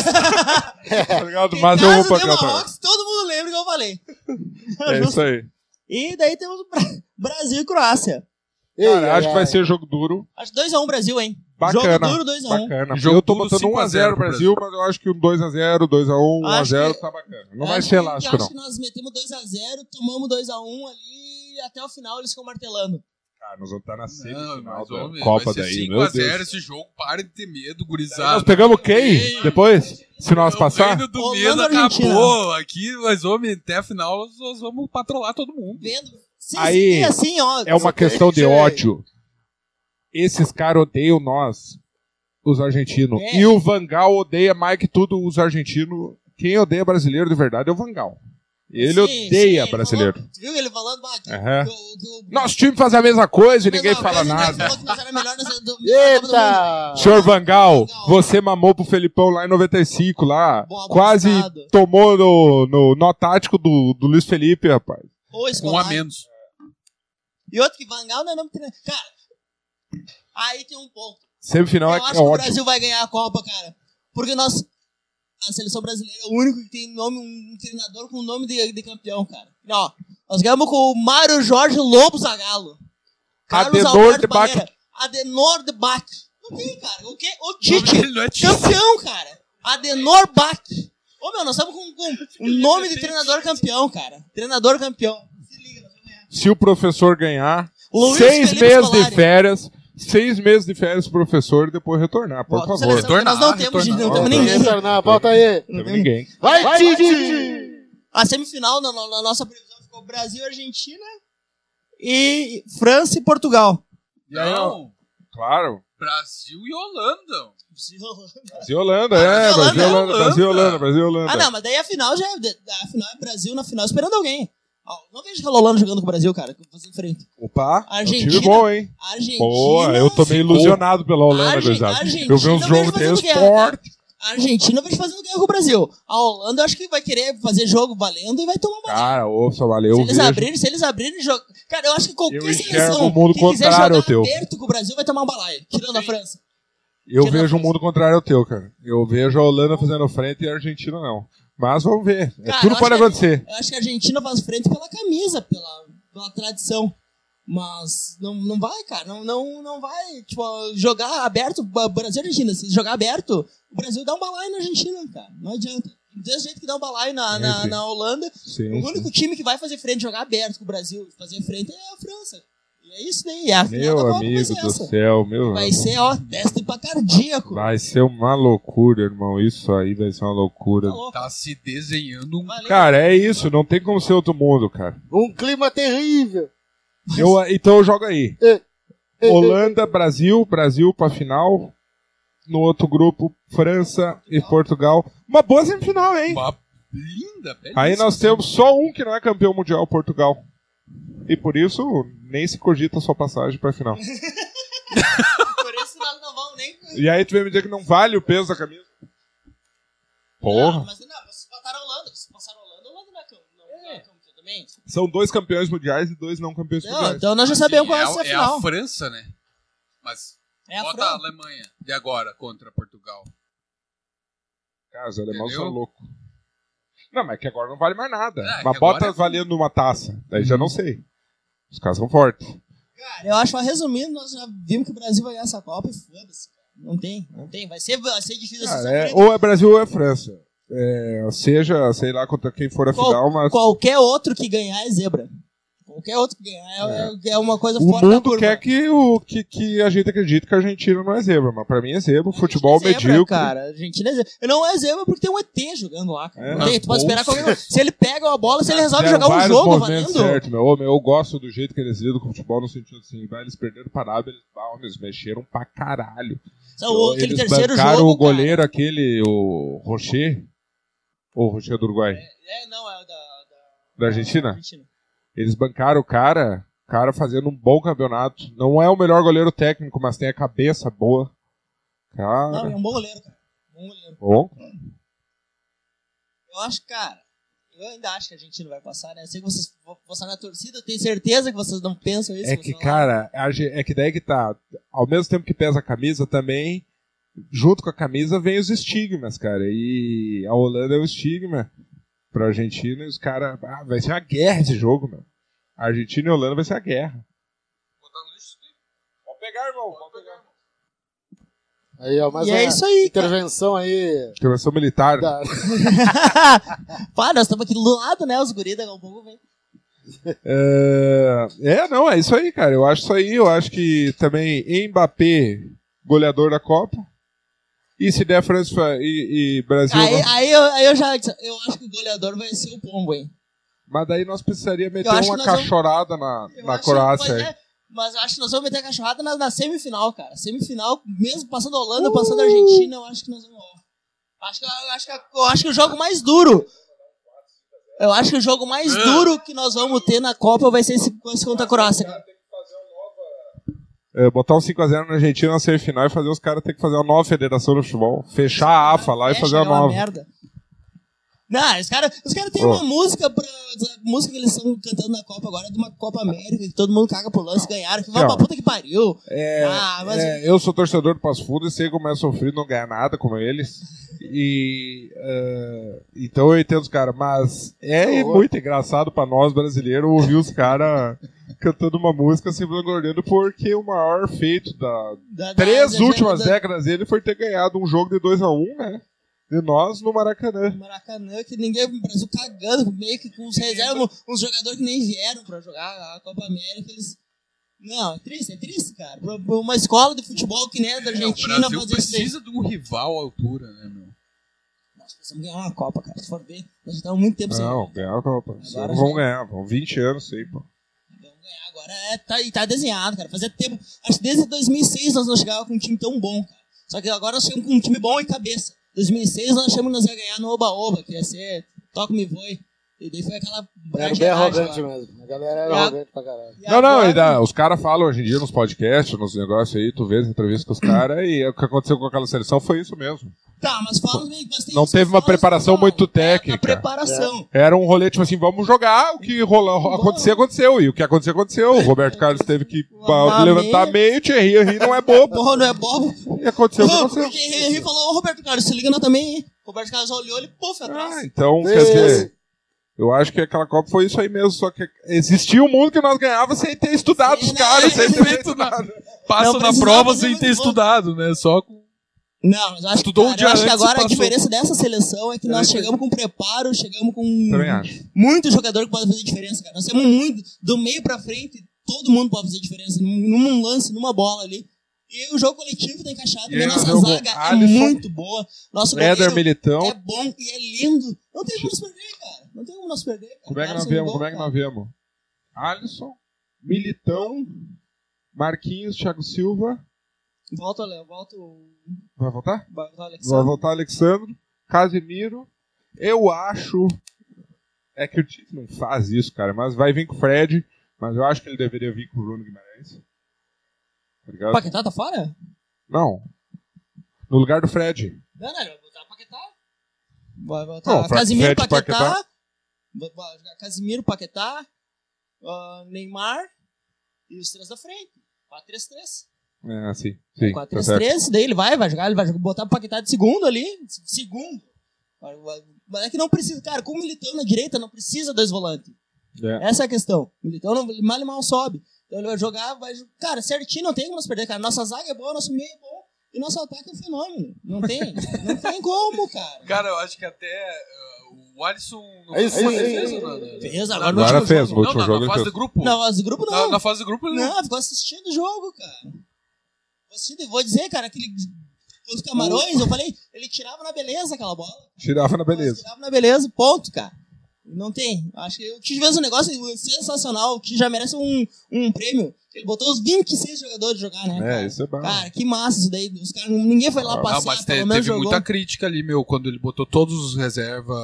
Tá ligado? Em Mas eu casa vou de Portugal também. Marrocos, todo mundo lembra que eu falei. É isso aí. E daí temos o Brasil e Croácia. Cara, acho que vai ser jogo duro. Acho 2-1 Brasil, hein? Bacana. Jogo duro, 2-1. Bacana. Jogo Eu tô duro, botando 5-0 1-0 Brasil, mas eu acho que um 2-0, 2-1, Acho 1-0 que- tá bacana. Não vai ser elástico, não. Acho que nós metemos 2-0, tomamos 2-1 ali e até o final eles ficam martelando. Cara, nós vamos estar na Não, semifinal mas, da homem, Copa vai ser daí, meu 5-0 Deus. esse jogo. Pare de ter medo, Nós gurizada. pegamos quem Ei, depois? Se nós O passar? reino do Holanda, medo Argentina. acabou. Aqui, mas, homem, até a final nós vamos patrolar todo mundo. Vendo? Se Aí, seguir assim, ó. É uma questão de ódio. Esses caras odeiam nós, os argentinos. É. E o Vangal odeia mais que tudo os argentinos. Quem odeia brasileiro de verdade é o Vangal. Ele Sim, odeia sim, brasileiro. Falou, viu ele falando? Ah, Aham. que o- Nosso time faz a mesma coisa e ninguém Mesma fala coisa, nada. Ele falou que nós era melhor nessa- do- melhor Copa do Mundo. Eita! Senhor Vangal, você mamou pro Felipão lá em 95, lá. Boa, Quase abusado. tomou no nó tático do Luiz Felipe, rapaz. Ou Um Escolar. a menos. E outro que Vangal não é nome de treinador. Cara, aí tem um ponto. Semifinal Eu é acho que o ódio. Brasil vai ganhar a Copa, cara. Porque a seleção brasileira é o único que tem nome, um treinador com nome de campeão, cara. Ó, nós ganhamos com o Mário Jorge Lobo Zagallo. Carlos Adenor Alberto de Bach. Barreira. Adenor de Bach. Não tem, cara. O quê? O Tite. Ele não é Tite. Campeão, cara. Adenor Bach. Ô, meu, nós estamos com um nome de treinador campeão, cara. Treinador campeão. Se liga, nós vamos ganhar. Se o professor ganhar, Luiz 6 Felipe meses de Scolari. férias, 6 meses de férias pro professor e depois retornar, por Bota a favor. seleção, nós não temos Não, ninguém. Retornar, volta aí. Não tem ninguém. Vai, Tite! A semifinal, na nossa previsão, ficou Brasil, Argentina e França e Portugal. Não, Claro. Brasil e Holanda. Brasil e Holanda, Brasil e Holanda. Ah, não, mas daí a final já a final é Brasil na final esperando alguém. Não vejo aquela Holanda jogando com o Brasil, cara, fazendo frente. Opa, Argentina, um time bom, hein? Argentina. Pô, eu tô meio ilusionado pela Holanda, gurizada. Eu vi uns jogos deles fortes. A Argentina vai fazendo guerra com o Brasil. A Holanda eu acho que vai querer fazer jogo valendo e vai tomar uma. Cara, ouça, valeu. Se eles abrirem jogo. Cara, eu acho que qualquer seleção o mundo que quiser jogar aberto com o Brasil vai tomar um balaio, tirando a França. Eu vejo o mundo contrário ao teu, cara. Eu vejo a Holanda fazendo frente e a Argentina não. Mas vamos ver. Cara, tudo pode acontecer. Eu acho que a Argentina faz frente pela camisa, pela tradição. Mas não vai, cara. Não vai, tipo, jogar aberto. Brasil e Argentina. Se jogar aberto, o Brasil dá um balaio na Argentina, cara. Não adianta. Do mesmo jeito que dá um balaio na Holanda, o único time que vai fazer frente, jogar aberto com o Brasil, fazer frente é a França. E é isso daí. A final da Copa vai ser essa. Céu, meu. Vai ser, teste pra cardíaco. Vai ser uma loucura, irmão. Isso aí vai ser uma loucura. Tá se desenhando um... Cara, é isso. Não tem como ser outro mundo, cara. Um clima terrível. Então eu jogo aí. Holanda, Brasil pra final. No outro grupo, França e Portugal. Uma boa semifinal, hein? Uma linda, belíssima. Aí nós temos só um que não é campeão mundial, Portugal. E por isso, nem se cogita a sua passagem pra final. Por isso nós não vamos nem... E aí tu vem me dizer que não vale o peso da camisa? Porra. Não, mas vocês passaram a Holanda. Vocês passaram a Holanda não é campeão também. São 2 campeões mundiais e 2 não campeões mundiais. Então nós já sabemos qual é a final. É a França, né? Mas bota a Alemanha. E agora contra Portugal? Cara, os alemães são loucos. Não, mas é que agora não vale mais nada. Mas bota valendo uma taça. Daí já não sei. Os caras são fortes. Cara, eu acho, resumindo, nós já vimos que o Brasil vai ganhar essa Copa e foda-se. Não tem. Vai ser difícil essa ou é Brasil ou é França. Seja, sei lá, contra quem for a final, mas... Qualquer outro que ganhar é zebra. Qualquer outro que ganhar é uma coisa fora da curva. O mundo quer que a gente acredite que a Argentina não é zebra, mas pra mim é zebra, futebol medíocre. Cara, a Argentina é zebra. Não é zebra porque tem um ET jogando lá. Tu pode esperar qualquer... Se ele pega uma bola, se ele resolve jogar um jogo valendo... Certo, eu gosto do jeito que eles lidam com o futebol, no sentido assim, eles perderam parada, eles mexeram pra caralho. Aquele eles terceiro bancaram jogo, o goleiro, o Rocher. Ou o Rocher do Uruguai? Não, é da Argentina? Eles bancaram o cara fazendo um bom campeonato. Não é o melhor goleiro técnico, mas tem a cabeça boa. Cara. Não, é um bom goleiro, cara. Bom? Eu acho, cara, eu ainda acho que a Argentina vai passar, né? Eu sei que vocês vão passar na torcida, eu tenho certeza que vocês não pensam isso. É que, cara, é que daí que tá. Ao mesmo tempo que pesa a camisa, também, junto com a camisa, vem os estigmas, cara. E a Holanda é o estigma pra Argentina e os caras... vai ser uma guerra esse jogo, meu. A Argentina e a Holanda vai ser a guerra. Pode pegar, irmão. Pode pegar. Aí, mais é isso aí, intervenção cara. Aí. Intervenção militar. Pá, nós estamos aqui do lado, né? Os guris daqui a pouco vem. Não, é isso aí, cara. Eu acho isso aí. Eu acho que também Mbappé, goleador da Copa. E se der França e Brasil... Aí eu acho que o goleador vai ser o Pombo, hein? Mas daí nós precisaríamos meter uma cachorrada na Croácia. Mas eu acho que nós vamos meter a cachorrada na semifinal, cara. Semifinal, mesmo passando a Holanda, passando a Argentina, eu acho que nós vamos... Eu acho que o jogo mais duro... Eu acho que o jogo mais duro que nós vamos ter na Copa vai ser esse contra a Croácia, cara. Botar um 5x0 na Argentina na semifinal e fazer os caras ter que fazer uma nova federação no futebol. Fechar a AFA lá e fazer uma nova. Merda. Não, os caras têm uma música a música que eles estão cantando na Copa agora é de uma Copa América, que todo mundo caga pro lance, ganharam, que vai pra puta que pariu. Eu sou torcedor do Passo Fundo e sei como é sofrido não ganhar nada como eles. Então eu entendo os caras, mas é muito engraçado pra nós brasileiros ouvir os caras cantando uma música se vangloriando, porque o maior feito das 3 últimas décadas dele foi ter ganhado um jogo de 2x1, né? De nós no Maracanã. Maracanã, que ninguém, o Brasil cagando, meio que com os reservas, uns jogadores que nem vieram pra jogar a Copa América, eles Não, é triste, cara. Pra uma escola de futebol que nem é da Argentina O Brasil fazer isso daí. precisa de um rival à altura, né, meu? Nós precisamos ganhar uma Copa, cara. Se for ver, nós já estamos muito tempo sem Não, ganhar a Copa. Agora Vamos já. ganhar. Vamos 20 anos, sei, pô. Vamos ganhar. Agora tá desenhado, cara. Fazia tempo. Acho que desde 2006 nós não chegávamos com um time tão bom, cara. Só que agora nós chegamos com um time bom e cabeça. 2006 nós achamos que nós ia ganhar no Oba-Oba, que ia ser Toca-me Voe. E daí foi aquela... Era bem arrogante mesmo. A galera era arrogante pra caralho. Os caras falam hoje em dia nos podcasts, nos negócios aí, tu vê as entrevistas com os caras, e o que aconteceu com aquela seleção foi isso mesmo. Tá, mas fala... Não teve uma preparação muito técnica. Preparação. Era um rolê, tipo assim, vamos jogar, o que aconteceu. E o que aconteceu. O Roberto Carlos teve que levantar meio, Thierry Henry não é bobo. Porra, não é bobo. E aconteceu o que O aconteceu. Thierry Henry falou, ô Roberto Carlos, se liga nós também, hein? O Roberto Carlos olhou, ele puf, atrás. Então, quer dizer... Eu acho que aquela Copa foi isso aí mesmo, só que existia um mundo que nós ganhávamos sem ter estudado os caras, sem ter estudado. Passa na prova sem ter estudado, né? Só com... Não, mas eu acho, Estudou um dia eu acho que antes e agora a passou. diferença dessa seleção é que nós chegamos com preparo, chegamos com Também acho. muito jogador que pode fazer diferença, cara. Nós temos muito, do meio pra frente, todo mundo pode fazer diferença, num lance, numa bola ali. E o jogo coletivo tá encaixado, E aí, nossa jogo zaga é Alisson, muito boa, nosso Éder goleiro Militão. é bom e é lindo. Não tem como nós perder, cara. Não tem como nós perder, cara. Como é que nós Alisson vemos? bom, Como é que cara. nós vemos? Alisson, Militão, Marquinhos, Thiago Silva. Volta, Léo, volta o... Vai voltar? Volta o Vai Alexandre. voltar Alexandre, Casemiro. Eu acho. É que o Tite não faz isso, cara, mas vai vir com o Fred. Mas eu acho que ele deveria vir com o Bruno Guimarães. Tá ligado? O Paquetá tá fora? Não. No lugar do Fred. Não, ele vai botar o Paquetá. Vai Não, botar Fred, Casimiro, Paquetá. Paquetá. Vai jogar Casimiro, Paquetá, Neymar e os três da frente. 4-3-3. É, sim. Sim, tá 4-3-3, certo. daí ele vai jogar, ele vai botar o Paquetá de segundo ali. Segundo. Mas é que não precisa, cara, com o Militão na direita não precisa dois volantes. É. Essa é a questão. O Militão não, mal e mal sobe. Então ele vai jogar, cara, certinho, não tem como nós perder, cara. Nossa zaga é boa, nosso meio é bom e nosso ataque é um fenômeno. Não tem como, cara. Cara, eu acho que até o Alisson não É isso fez uma aí. defesa, né? Fez agora no Agora último fez, jogo. no último jogo na ele fase fez. do grupo. Na fase do grupo, não. Na fase do grupo, ele Não, ficou assistindo o jogo, cara. Vou dizer, cara, aquele... Os Camarões, eu falei, ele tirava na beleza aquela bola. Tirava na beleza. Tirava na beleza, ponto, cara. Não tem. Acho que o Tite fez um negócio sensacional, que já merece um prêmio. Ele botou os 26 jogadores jogar, né, cara? Isso é bom. Cara, que massa isso daí. Os caras, ninguém foi lá passear, Não, mas pelo menos teve jogou. muita crítica ali, meu, quando ele botou todos os reservas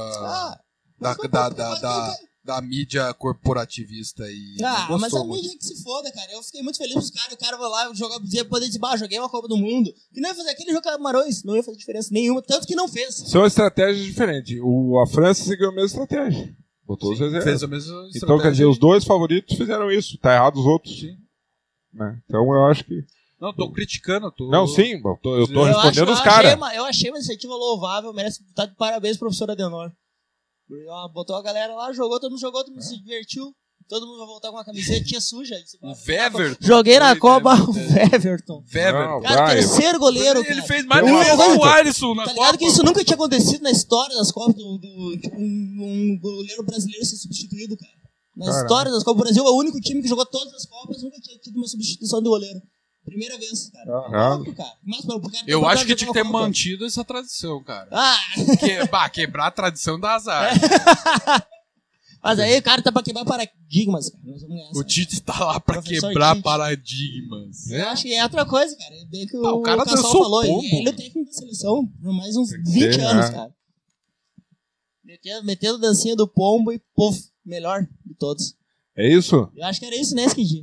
da mídia corporativista e Ah, não mas a gostou muito. mídia que se foda, cara. Eu fiquei muito feliz pros caras. O cara vai lá jogar, poder dizer, joguei uma Copa do Mundo. Que não ia fazer aquele jogo com Camarões. Não ia fazer diferença nenhuma. Tanto que não fez. São estratégias diferentes. A França seguiu a mesma estratégia. Botou os reservas. Fez a mesma Então, estratégia. quer dizer, os dois favoritos fizeram isso. Tá errado os outros. Sim. Né? Então, eu acho que... Não, tô criticando. Não, sim. Eu tô respondendo os eu caras. achei uma iniciativa louvável. Merece estar de parabéns, professor Adenor. Botou a galera lá, todo mundo se divertiu. Todo mundo vai voltar com a camisetinha suja. O Weverton. Joguei na Ele Copa deve- o Weverton. Weverton. Cara, vai. terceiro goleiro, Ele cara. fez mais Uma defesa coisa- que o Alisson na Tá ligado Copa. que isso nunca tinha acontecido na história das Copas um goleiro brasileiro ser substituído, cara. Na Caralho. história das Copas, o Brasil é o único time que jogou todas as Copas, nunca tinha tido uma substituição de goleiro. Primeira vez, cara. Louco, cara. Mas, pro cara Eu botar acho que jogar tinha que ter uma Copa. mantido essa tradição, cara. Ah, Quebrar a tradição da azar. mas aí o cara tá pra quebrar paradigmas, cara. Nós vamos ganhar, O sabe? Tite tá lá pra Professor quebrar Tite. paradigmas. Eu acho que é outra coisa, cara. Bem que Ah, o cara Cassol dançou falou. pombo. Ele é o técnico da seleção por mais uns Tem que 20 ser, anos, né? cara. Metendo dancinha do pombo e, puf, melhor de todos. É isso? Eu acho que era isso, né, Skid?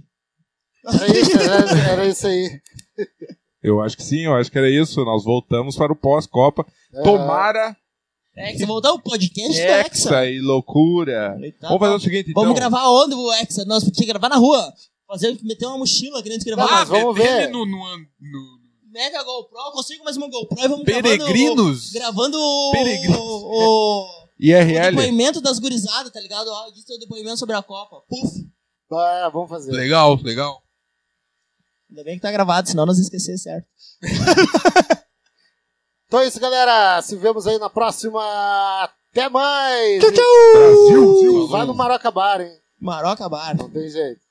Era isso aí. Eu acho que sim, eu acho que era isso. Nós voltamos para o pós-Copa. Tomara Hexa, voltar o podcast do Hexa. Hexa e loucura. Eita, Vamos fazer o seguinte, então. Vamos gravar onde o Hexa? Nós tínhamos que gravar na rua. Meter uma mochila que nem gente gravar. Não, mas vamos meter ver. ele no Mega GoPro, consigo mais uma GoPro e vamos Peregrinos. gravando Peregrinos. o IRL. depoimento das gurizadas, tá ligado? Ó, disse o depoimento sobre a Copa. Puf. Ah, vamos fazer. Legal, legal. Ainda bem que tá gravado, senão nós esquecer, certo? Então é isso, galera. Se vemos aí na próxima. Até mais. Tchau, tchau. Brasil. Vai no Maroca Bar, hein? Maroca Bar. Não tem jeito.